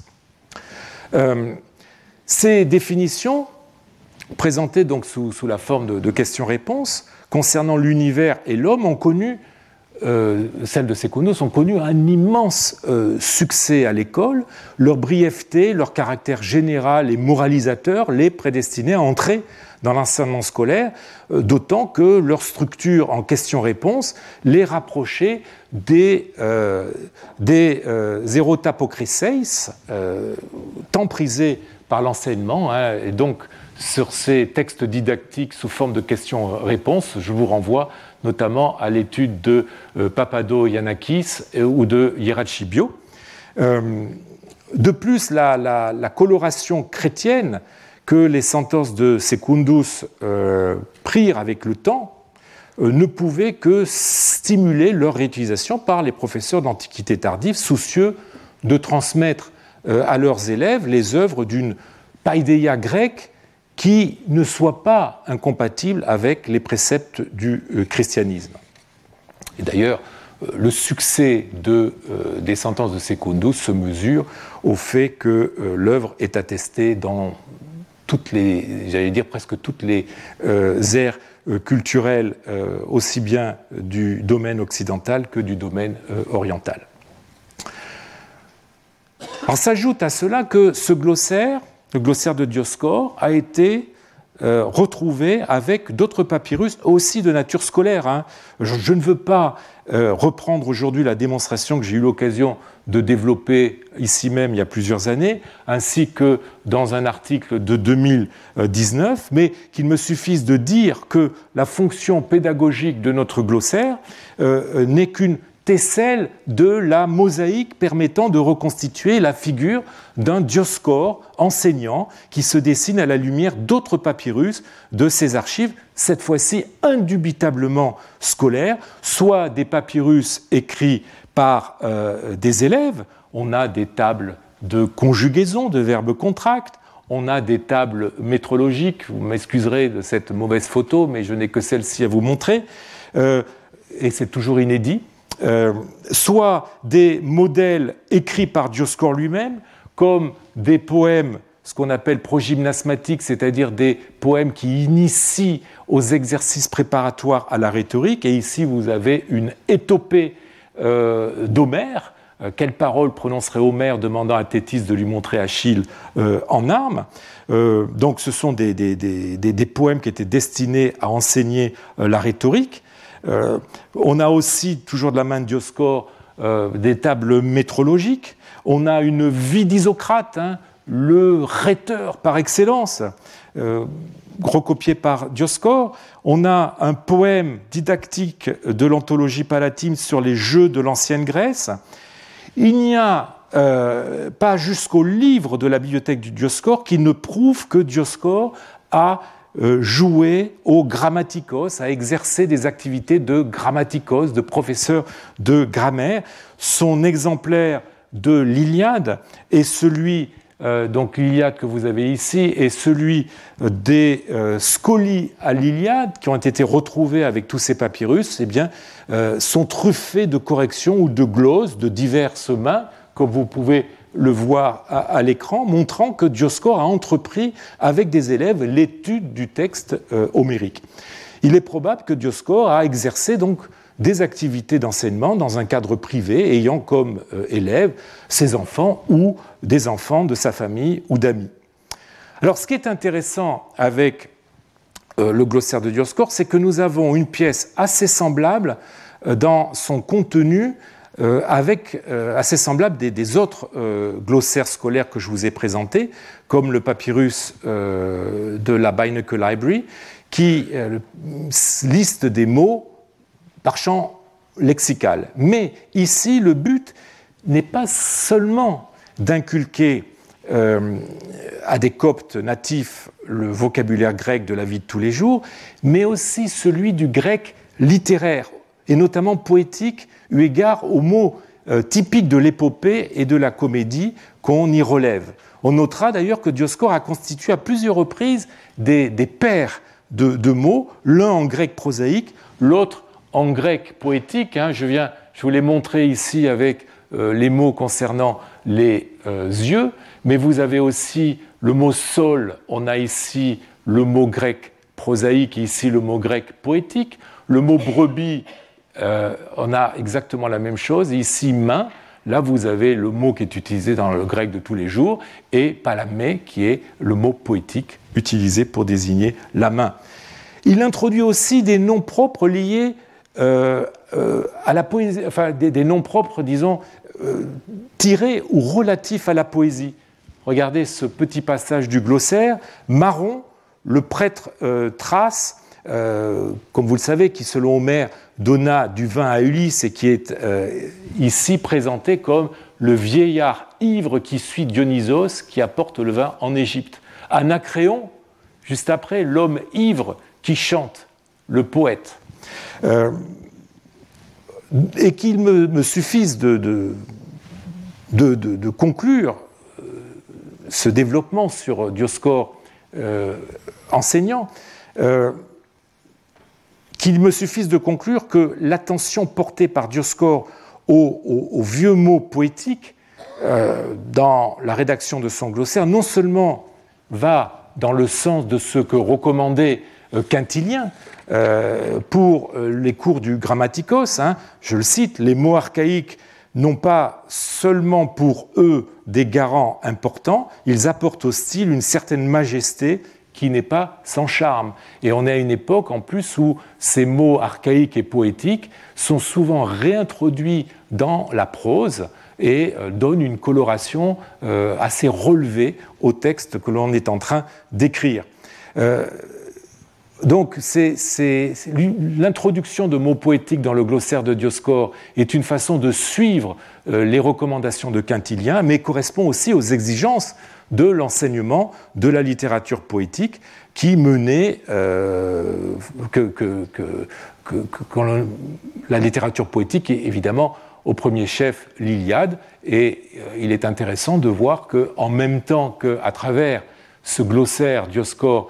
Ces définitions, présentées donc sous la forme de questions-réponses, concernant l'univers et l'homme, ont connu celles de Secundus ont connu un immense succès à l'école. Leur brièveté, leur caractère général et moralisateur les prédestinaient à entrer dans l'enseignement scolaire, d'autant que leur structure en questions-réponses les rapprochait des erotapokriseis, tant prisés par l'enseignement, et donc sur ces textes didactiques sous forme de questions-réponses, je vous renvoie notamment à l'étude de Papadoiannakis ou de Hierachibio. De plus, la coloration chrétienne que les sentences de Secundus prirent avec le temps ne pouvait que stimuler leur réutilisation par les professeurs d'Antiquité tardive, soucieux de transmettre à leurs élèves les œuvres d'une paideia grecque qui ne soit pas incompatible avec les préceptes du christianisme. Et d'ailleurs, le succès des sentences de Secundus se mesure au fait que l'œuvre est attestée dans presque toutes les aires culturelles, aussi bien du domaine occidental que du domaine oriental. Alors s'ajoute à cela que ce glossaire, le glossaire de Dioscore, a été retrouvé avec d'autres papyrus aussi de nature scolaire. Je ne veux pas reprendre aujourd'hui la démonstration que j'ai eu l'occasion de développer ici même il y a plusieurs années, ainsi que dans un article de 2019, mais qu'il me suffise de dire que la fonction pédagogique de notre glossaire n'est qu'une tesselle de la mosaïque permettant de reconstituer la figure d'un Dioscore enseignant qui se dessine à la lumière d'autres papyrus de ses archives, cette fois-ci indubitablement scolaires, soit des papyrus écrits par des élèves. On a des tables de conjugaison de verbes contracts, on a des tables métrologiques, vous m'excuserez de cette mauvaise photo, mais je n'ai que celle-ci à vous montrer, et c'est toujours inédit. Soit des modèles écrits par Dioscore lui-même, comme des poèmes, ce qu'on appelle progymnasmatiques, c'est-à-dire des poèmes qui initient aux exercices préparatoires à la rhétorique. Et ici, vous avez une étopée d'Homère. Quelle parole prononcerait Homère demandant à Thétis de lui montrer Achille en armes ? Donc ce sont des poèmes qui étaient destinés à enseigner la rhétorique. On a aussi, toujours de la main de Dioscore, des tables métrologiques. On a une vie d'Isocrate, le rhéteur par excellence, recopié par Dioscore. On a un poème didactique de l'anthologie palatine sur les jeux de l'ancienne Grèce. Il n'y a pas jusqu'au livre de la bibliothèque du Dioscore qui ne prouve que Dioscore a joué au grammatikos, a exercé des activités de grammatikos, de professeur de grammaire. Son exemplaire de l'Iliade est celui, donc l'Iliade que vous avez ici, est celui des scolies à l'Iliade qui ont été retrouvés avec tous ces papyrus, sont truffés de corrections ou de glosses de diverses mains, comme vous pouvez le voir à l'écran, montrant que Dioscore a entrepris avec des élèves l'étude du texte homérique. Il est probable que Dioscore a exercé donc des activités d'enseignement dans un cadre privé, ayant comme élèves ses enfants ou des enfants de sa famille ou d'amis. Alors, ce qui est intéressant avec le glossaire de Dioscore, c'est que nous avons une pièce assez semblable dans son contenu, assez semblable des autres glossaires scolaires que je vous ai présentés, comme le papyrus de la Beinecke Library, qui liste des mots par champ lexical. Mais ici, le but n'est pas seulement d'inculquer à des Coptes natifs le vocabulaire grec de la vie de tous les jours, mais aussi celui du grec littéraire, et notamment poétique, eu égard aux mots typiques de l'épopée et de la comédie qu'on y relève. On notera d'ailleurs que Dioscore a constitué à plusieurs reprises des paires de mots, l'un en grec prosaïque, l'autre en grec poétique. Je vous l'ai montré ici avec les mots concernant les yeux, mais vous avez aussi le mot sol, on a ici le mot grec prosaïque et ici le mot grec poétique. Le mot brebis, on a exactement la même chose, et ici main, là vous avez le mot qui est utilisé dans le grec de tous les jours, et palamé qui est le mot poétique utilisé pour désigner la main. Il introduit aussi des noms propres liés à la poésie, enfin des noms propres, disons, tirés ou relatifs à la poésie. Regardez ce petit passage du glossaire. Maron, le prêtre thrace, comme vous le savez, qui selon Homère donna du vin à Ulysse et qui est ici présenté comme le vieillard ivre qui suit Dionysos qui apporte le vin en Égypte. Anacréon, juste après, l'homme ivre qui chante, le poète. Et qu'il me suffise de conclure ce développement sur Dioscore enseignant, qu'il me suffise de conclure que l'attention portée par Dioscore aux vieux mots poétiques dans la rédaction de son glossaire, non seulement va dans le sens de ce que recommandait Quintilien pour les cours du Grammaticos, je le cite, les mots archaïques n'ont pas seulement pour eux des garants importants, ils apportent au style une certaine majesté qui n'est pas sans charme. Et on est à une époque en plus où ces mots archaïques et poétiques sont souvent réintroduits dans la prose et donnent une coloration assez relevée au texte que l'on est en train d'écrire. Donc, l'introduction de mots poétiques dans le glossaire de Dioscore est une façon de suivre les recommandations de Quintilien, mais correspond aussi aux exigences de l'enseignement de la littérature poétique qui menait la littérature poétique est évidemment au premier chef l'Iliade, et il est intéressant de voir qu'en même temps qu'à travers ce glossaire, Dioscore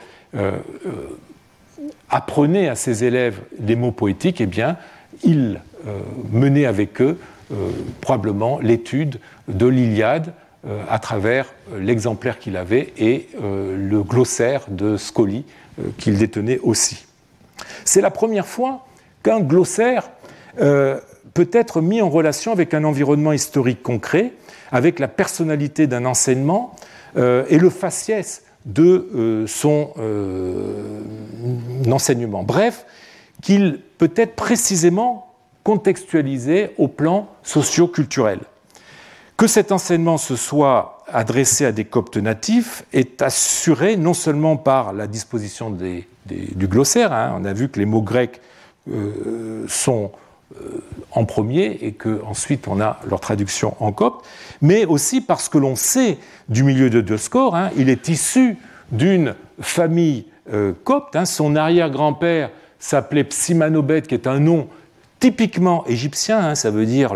apprenait à ses élèves les mots poétiques, eh bien, il menait avec eux probablement l'étude de l'Iliade à travers l'exemplaire qu'il avait et le glossaire de Scoli qu'il détenait aussi. C'est la première fois qu'un glossaire peut être mis en relation avec un environnement historique concret, avec la personnalité d'un enseignement et le faciès de son enseignement. Bref, qu'il peut être précisément contextualisé au plan socio-culturel. Que cet enseignement se soit adressé à des Coptes natifs est assuré non seulement par la disposition du glossaire, on a vu que les mots grecs sont en premier et qu'ensuite on a leur traduction en copte, mais aussi parce que l'on sait du milieu de Dioscore, il est issu d'une famille copte, son arrière-grand-père s'appelait Psimanobète, qui est un nom typiquement égyptien, ça veut dire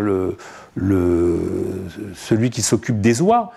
celui qui s'occupe des oies.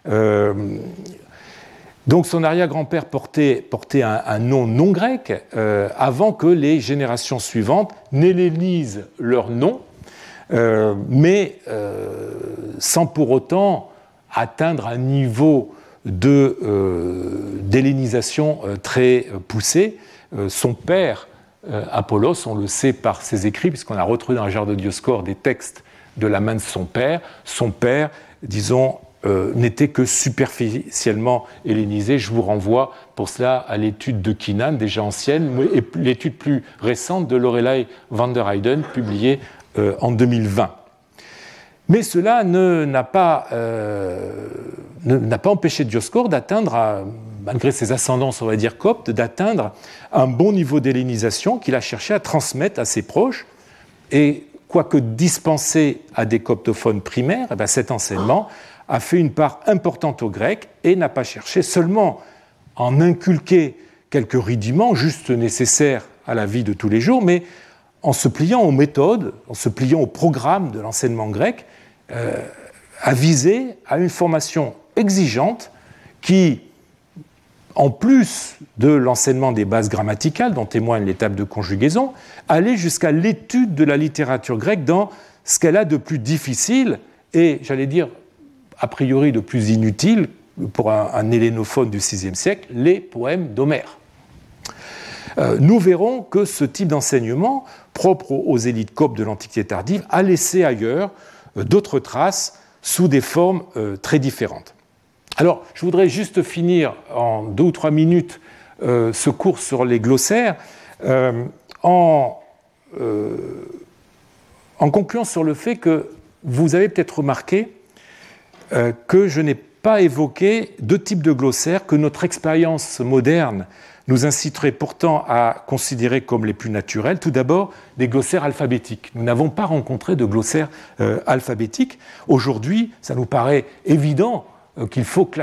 Donc son arrière-grand-père portait un nom non grec avant que les générations suivantes n'hellénisent leur nom, mais sans pour autant atteindre un niveau d'hellénisation très poussé. Son père, Apollos, on le sait par ses écrits, puisqu'on a retrouvé dans la jarre de Dioscore des textes de la main de son père. Son père, disons, n'était que superficiellement hellénisé. Je vous renvoie pour cela à l'étude de Keenan, déjà ancienne, et l'étude plus récente de Lorelei van der Heyden, publiée en 2020. Mais cela n'a pas empêché Dioscore d'atteindre, malgré ses ascendances, on va dire, coptes, d'atteindre un bon niveau d'hellénisation qu'il a cherché à transmettre à ses proches. Et quoique dispensé à des coptophones primaires, cet enseignement a fait une part importante au grec et n'a pas cherché seulement à en inculquer quelques rudiments juste nécessaires à la vie de tous les jours, mais en se pliant aux méthodes, en se pliant au programme de l'enseignement grec, a visé à une formation exigeante qui, en plus de l'enseignement des bases grammaticales, dont témoigne l'étape de conjugaison, allait jusqu'à l'étude de la littérature grecque dans ce qu'elle a de plus difficile et, j'allais dire, a priori de plus inutile pour un hellénophone du VIe siècle, les poèmes d'Homère. Nous verrons que ce type d'enseignement, propre aux élites coptes de l'Antiquité tardive, a laissé ailleurs d'autres traces sous des formes très différentes. Alors, je voudrais juste finir en 2 ou 3 minutes ce cours sur les glossaires en concluant sur le fait que vous avez peut-être remarqué que je n'ai pas évoqué 2 types de glossaires que notre expérience moderne nous inciterait pourtant à considérer comme les plus naturels. Tout d'abord, des glossaires alphabétiques. Nous n'avons pas rencontré de glossaires alphabétiques. Aujourd'hui, ça nous paraît évident qu'il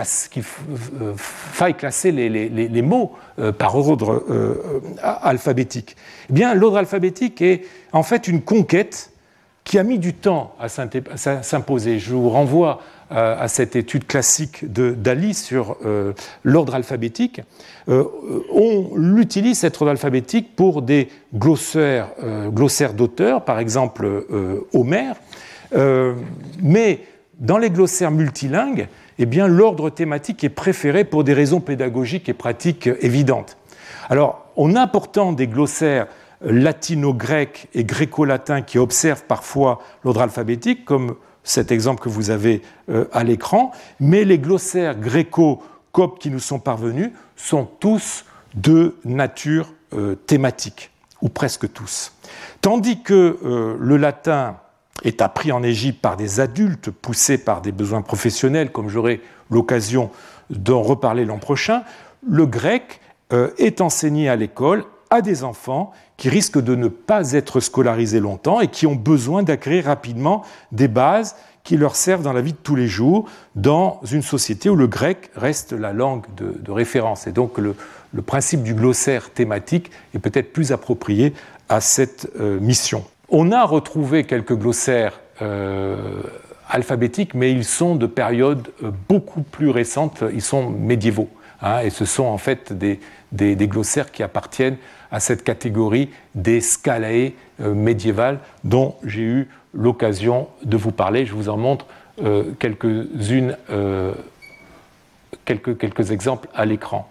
faille classer les mots par ordre alphabétique. Eh bien, l'ordre alphabétique est en fait une conquête qui a mis du temps à s'imposer. Je vous renvoie à cette étude classique d'Ali sur l'ordre alphabétique. On l'utilise, cet ordre alphabétique, pour des glossaires d'auteurs, par exemple Homère, mais dans les glossaires multilingues, eh bien, l'ordre thématique est préféré pour des raisons pédagogiques et pratiques évidentes. Alors, on a pourtant des glossaires latino-grecs et gréco-latins qui observent parfois l'ordre alphabétique, comme cet exemple que vous avez à l'écran, mais les glossaires gréco-coptes qui nous sont parvenus sont tous de nature thématique, ou presque tous. Tandis que le latin est appris en Égypte par des adultes poussés par des besoins professionnels, comme j'aurai l'occasion d'en reparler l'an prochain, le grec est enseigné à l'école à des enfants qui risquent de ne pas être scolarisés longtemps et qui ont besoin d'acquérir rapidement des bases qui leur servent dans la vie de tous les jours, dans une société où le grec reste la langue de référence. Et donc le principe du glossaire thématique est peut-être plus approprié à cette mission. On a retrouvé quelques glossaires alphabétiques, mais ils sont de périodes beaucoup plus récentes, ils sont médiévaux. Et ce sont en fait des glossaires qui appartiennent à cette catégorie des scalae médiévales dont j'ai eu l'occasion de vous parler. Je vous en montre quelques exemples à l'écran.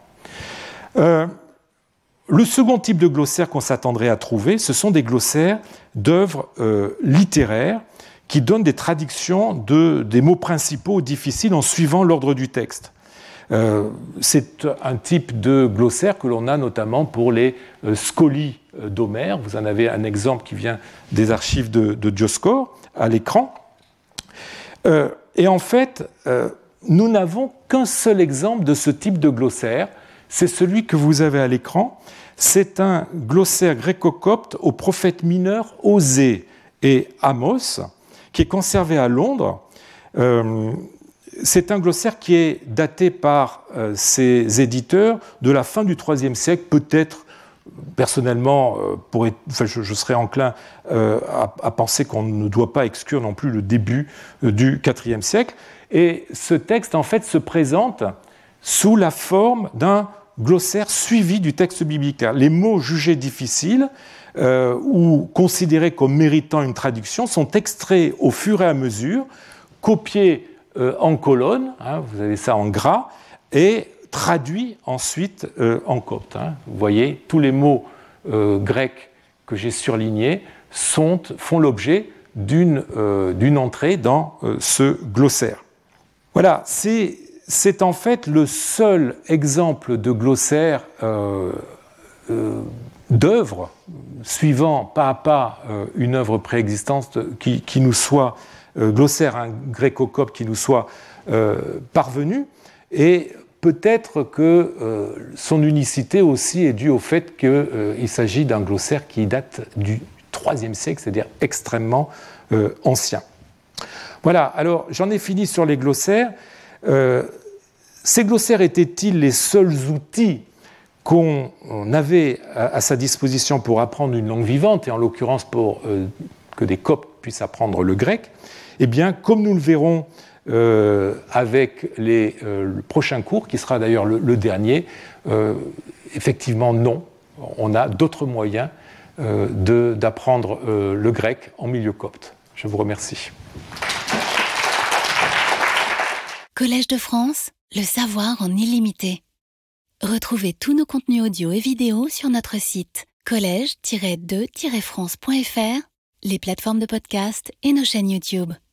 Le second type de glossaire qu'on s'attendrait à trouver, ce sont des glossaires d'œuvres littéraires qui donnent des traductions des mots principaux difficiles en suivant l'ordre du texte. C'est un type de glossaire que l'on a notamment pour les scolies d'Homère. Vous en avez un exemple qui vient des archives de Dioscore à l'écran. Et en fait, nous n'avons qu'un seul exemple de ce type de glossaire. C'est celui que vous avez à l'écran. C'est un glossaire gréco-copte aux prophètes mineurs Osée et Amos, qui est conservé à Londres. C'est un glossaire qui est daté par ses éditeurs de la fin du IIIe siècle, peut-être, personnellement, je serais enclin à penser qu'on ne doit pas exclure non plus le début du IVe siècle. Et ce texte, en fait, se présente sous la forme d'un glossaire suivi du texte biblique. Les mots jugés difficiles ou considérés comme méritant une traduction sont extraits au fur et à mesure, copiés en colonne, vous avez ça en gras, et traduit ensuite en copte. Vous voyez, tous les mots grecs que j'ai surlignés font l'objet d'une entrée dans ce glossaire. Voilà, c'est en fait le seul exemple de glossaire d'œuvre suivant pas à pas une œuvre préexistante qui nous soit glossaire, un gréco-copte qui nous soit parvenu, et peut-être que son unicité aussi est due au fait qu'il s'agit d'un glossaire qui date du IIIe siècle, c'est-à-dire extrêmement ancien. Voilà, alors j'en ai fini sur les glossaires. Ces glossaires étaient-ils les seuls outils qu'on avait à sa disposition pour apprendre une langue vivante, et en l'occurrence pour que des Coptes puissent apprendre le grec? Eh bien, comme nous le verrons avec le prochain cours, qui sera d'ailleurs le dernier, effectivement non, on a d'autres moyens d'apprendre le grec en milieu copte. Je vous remercie. Collège de France, le savoir en illimité. Retrouvez tous nos contenus audio et vidéo sur notre site collège-2-france.fr, les plateformes de podcast et nos chaînes YouTube.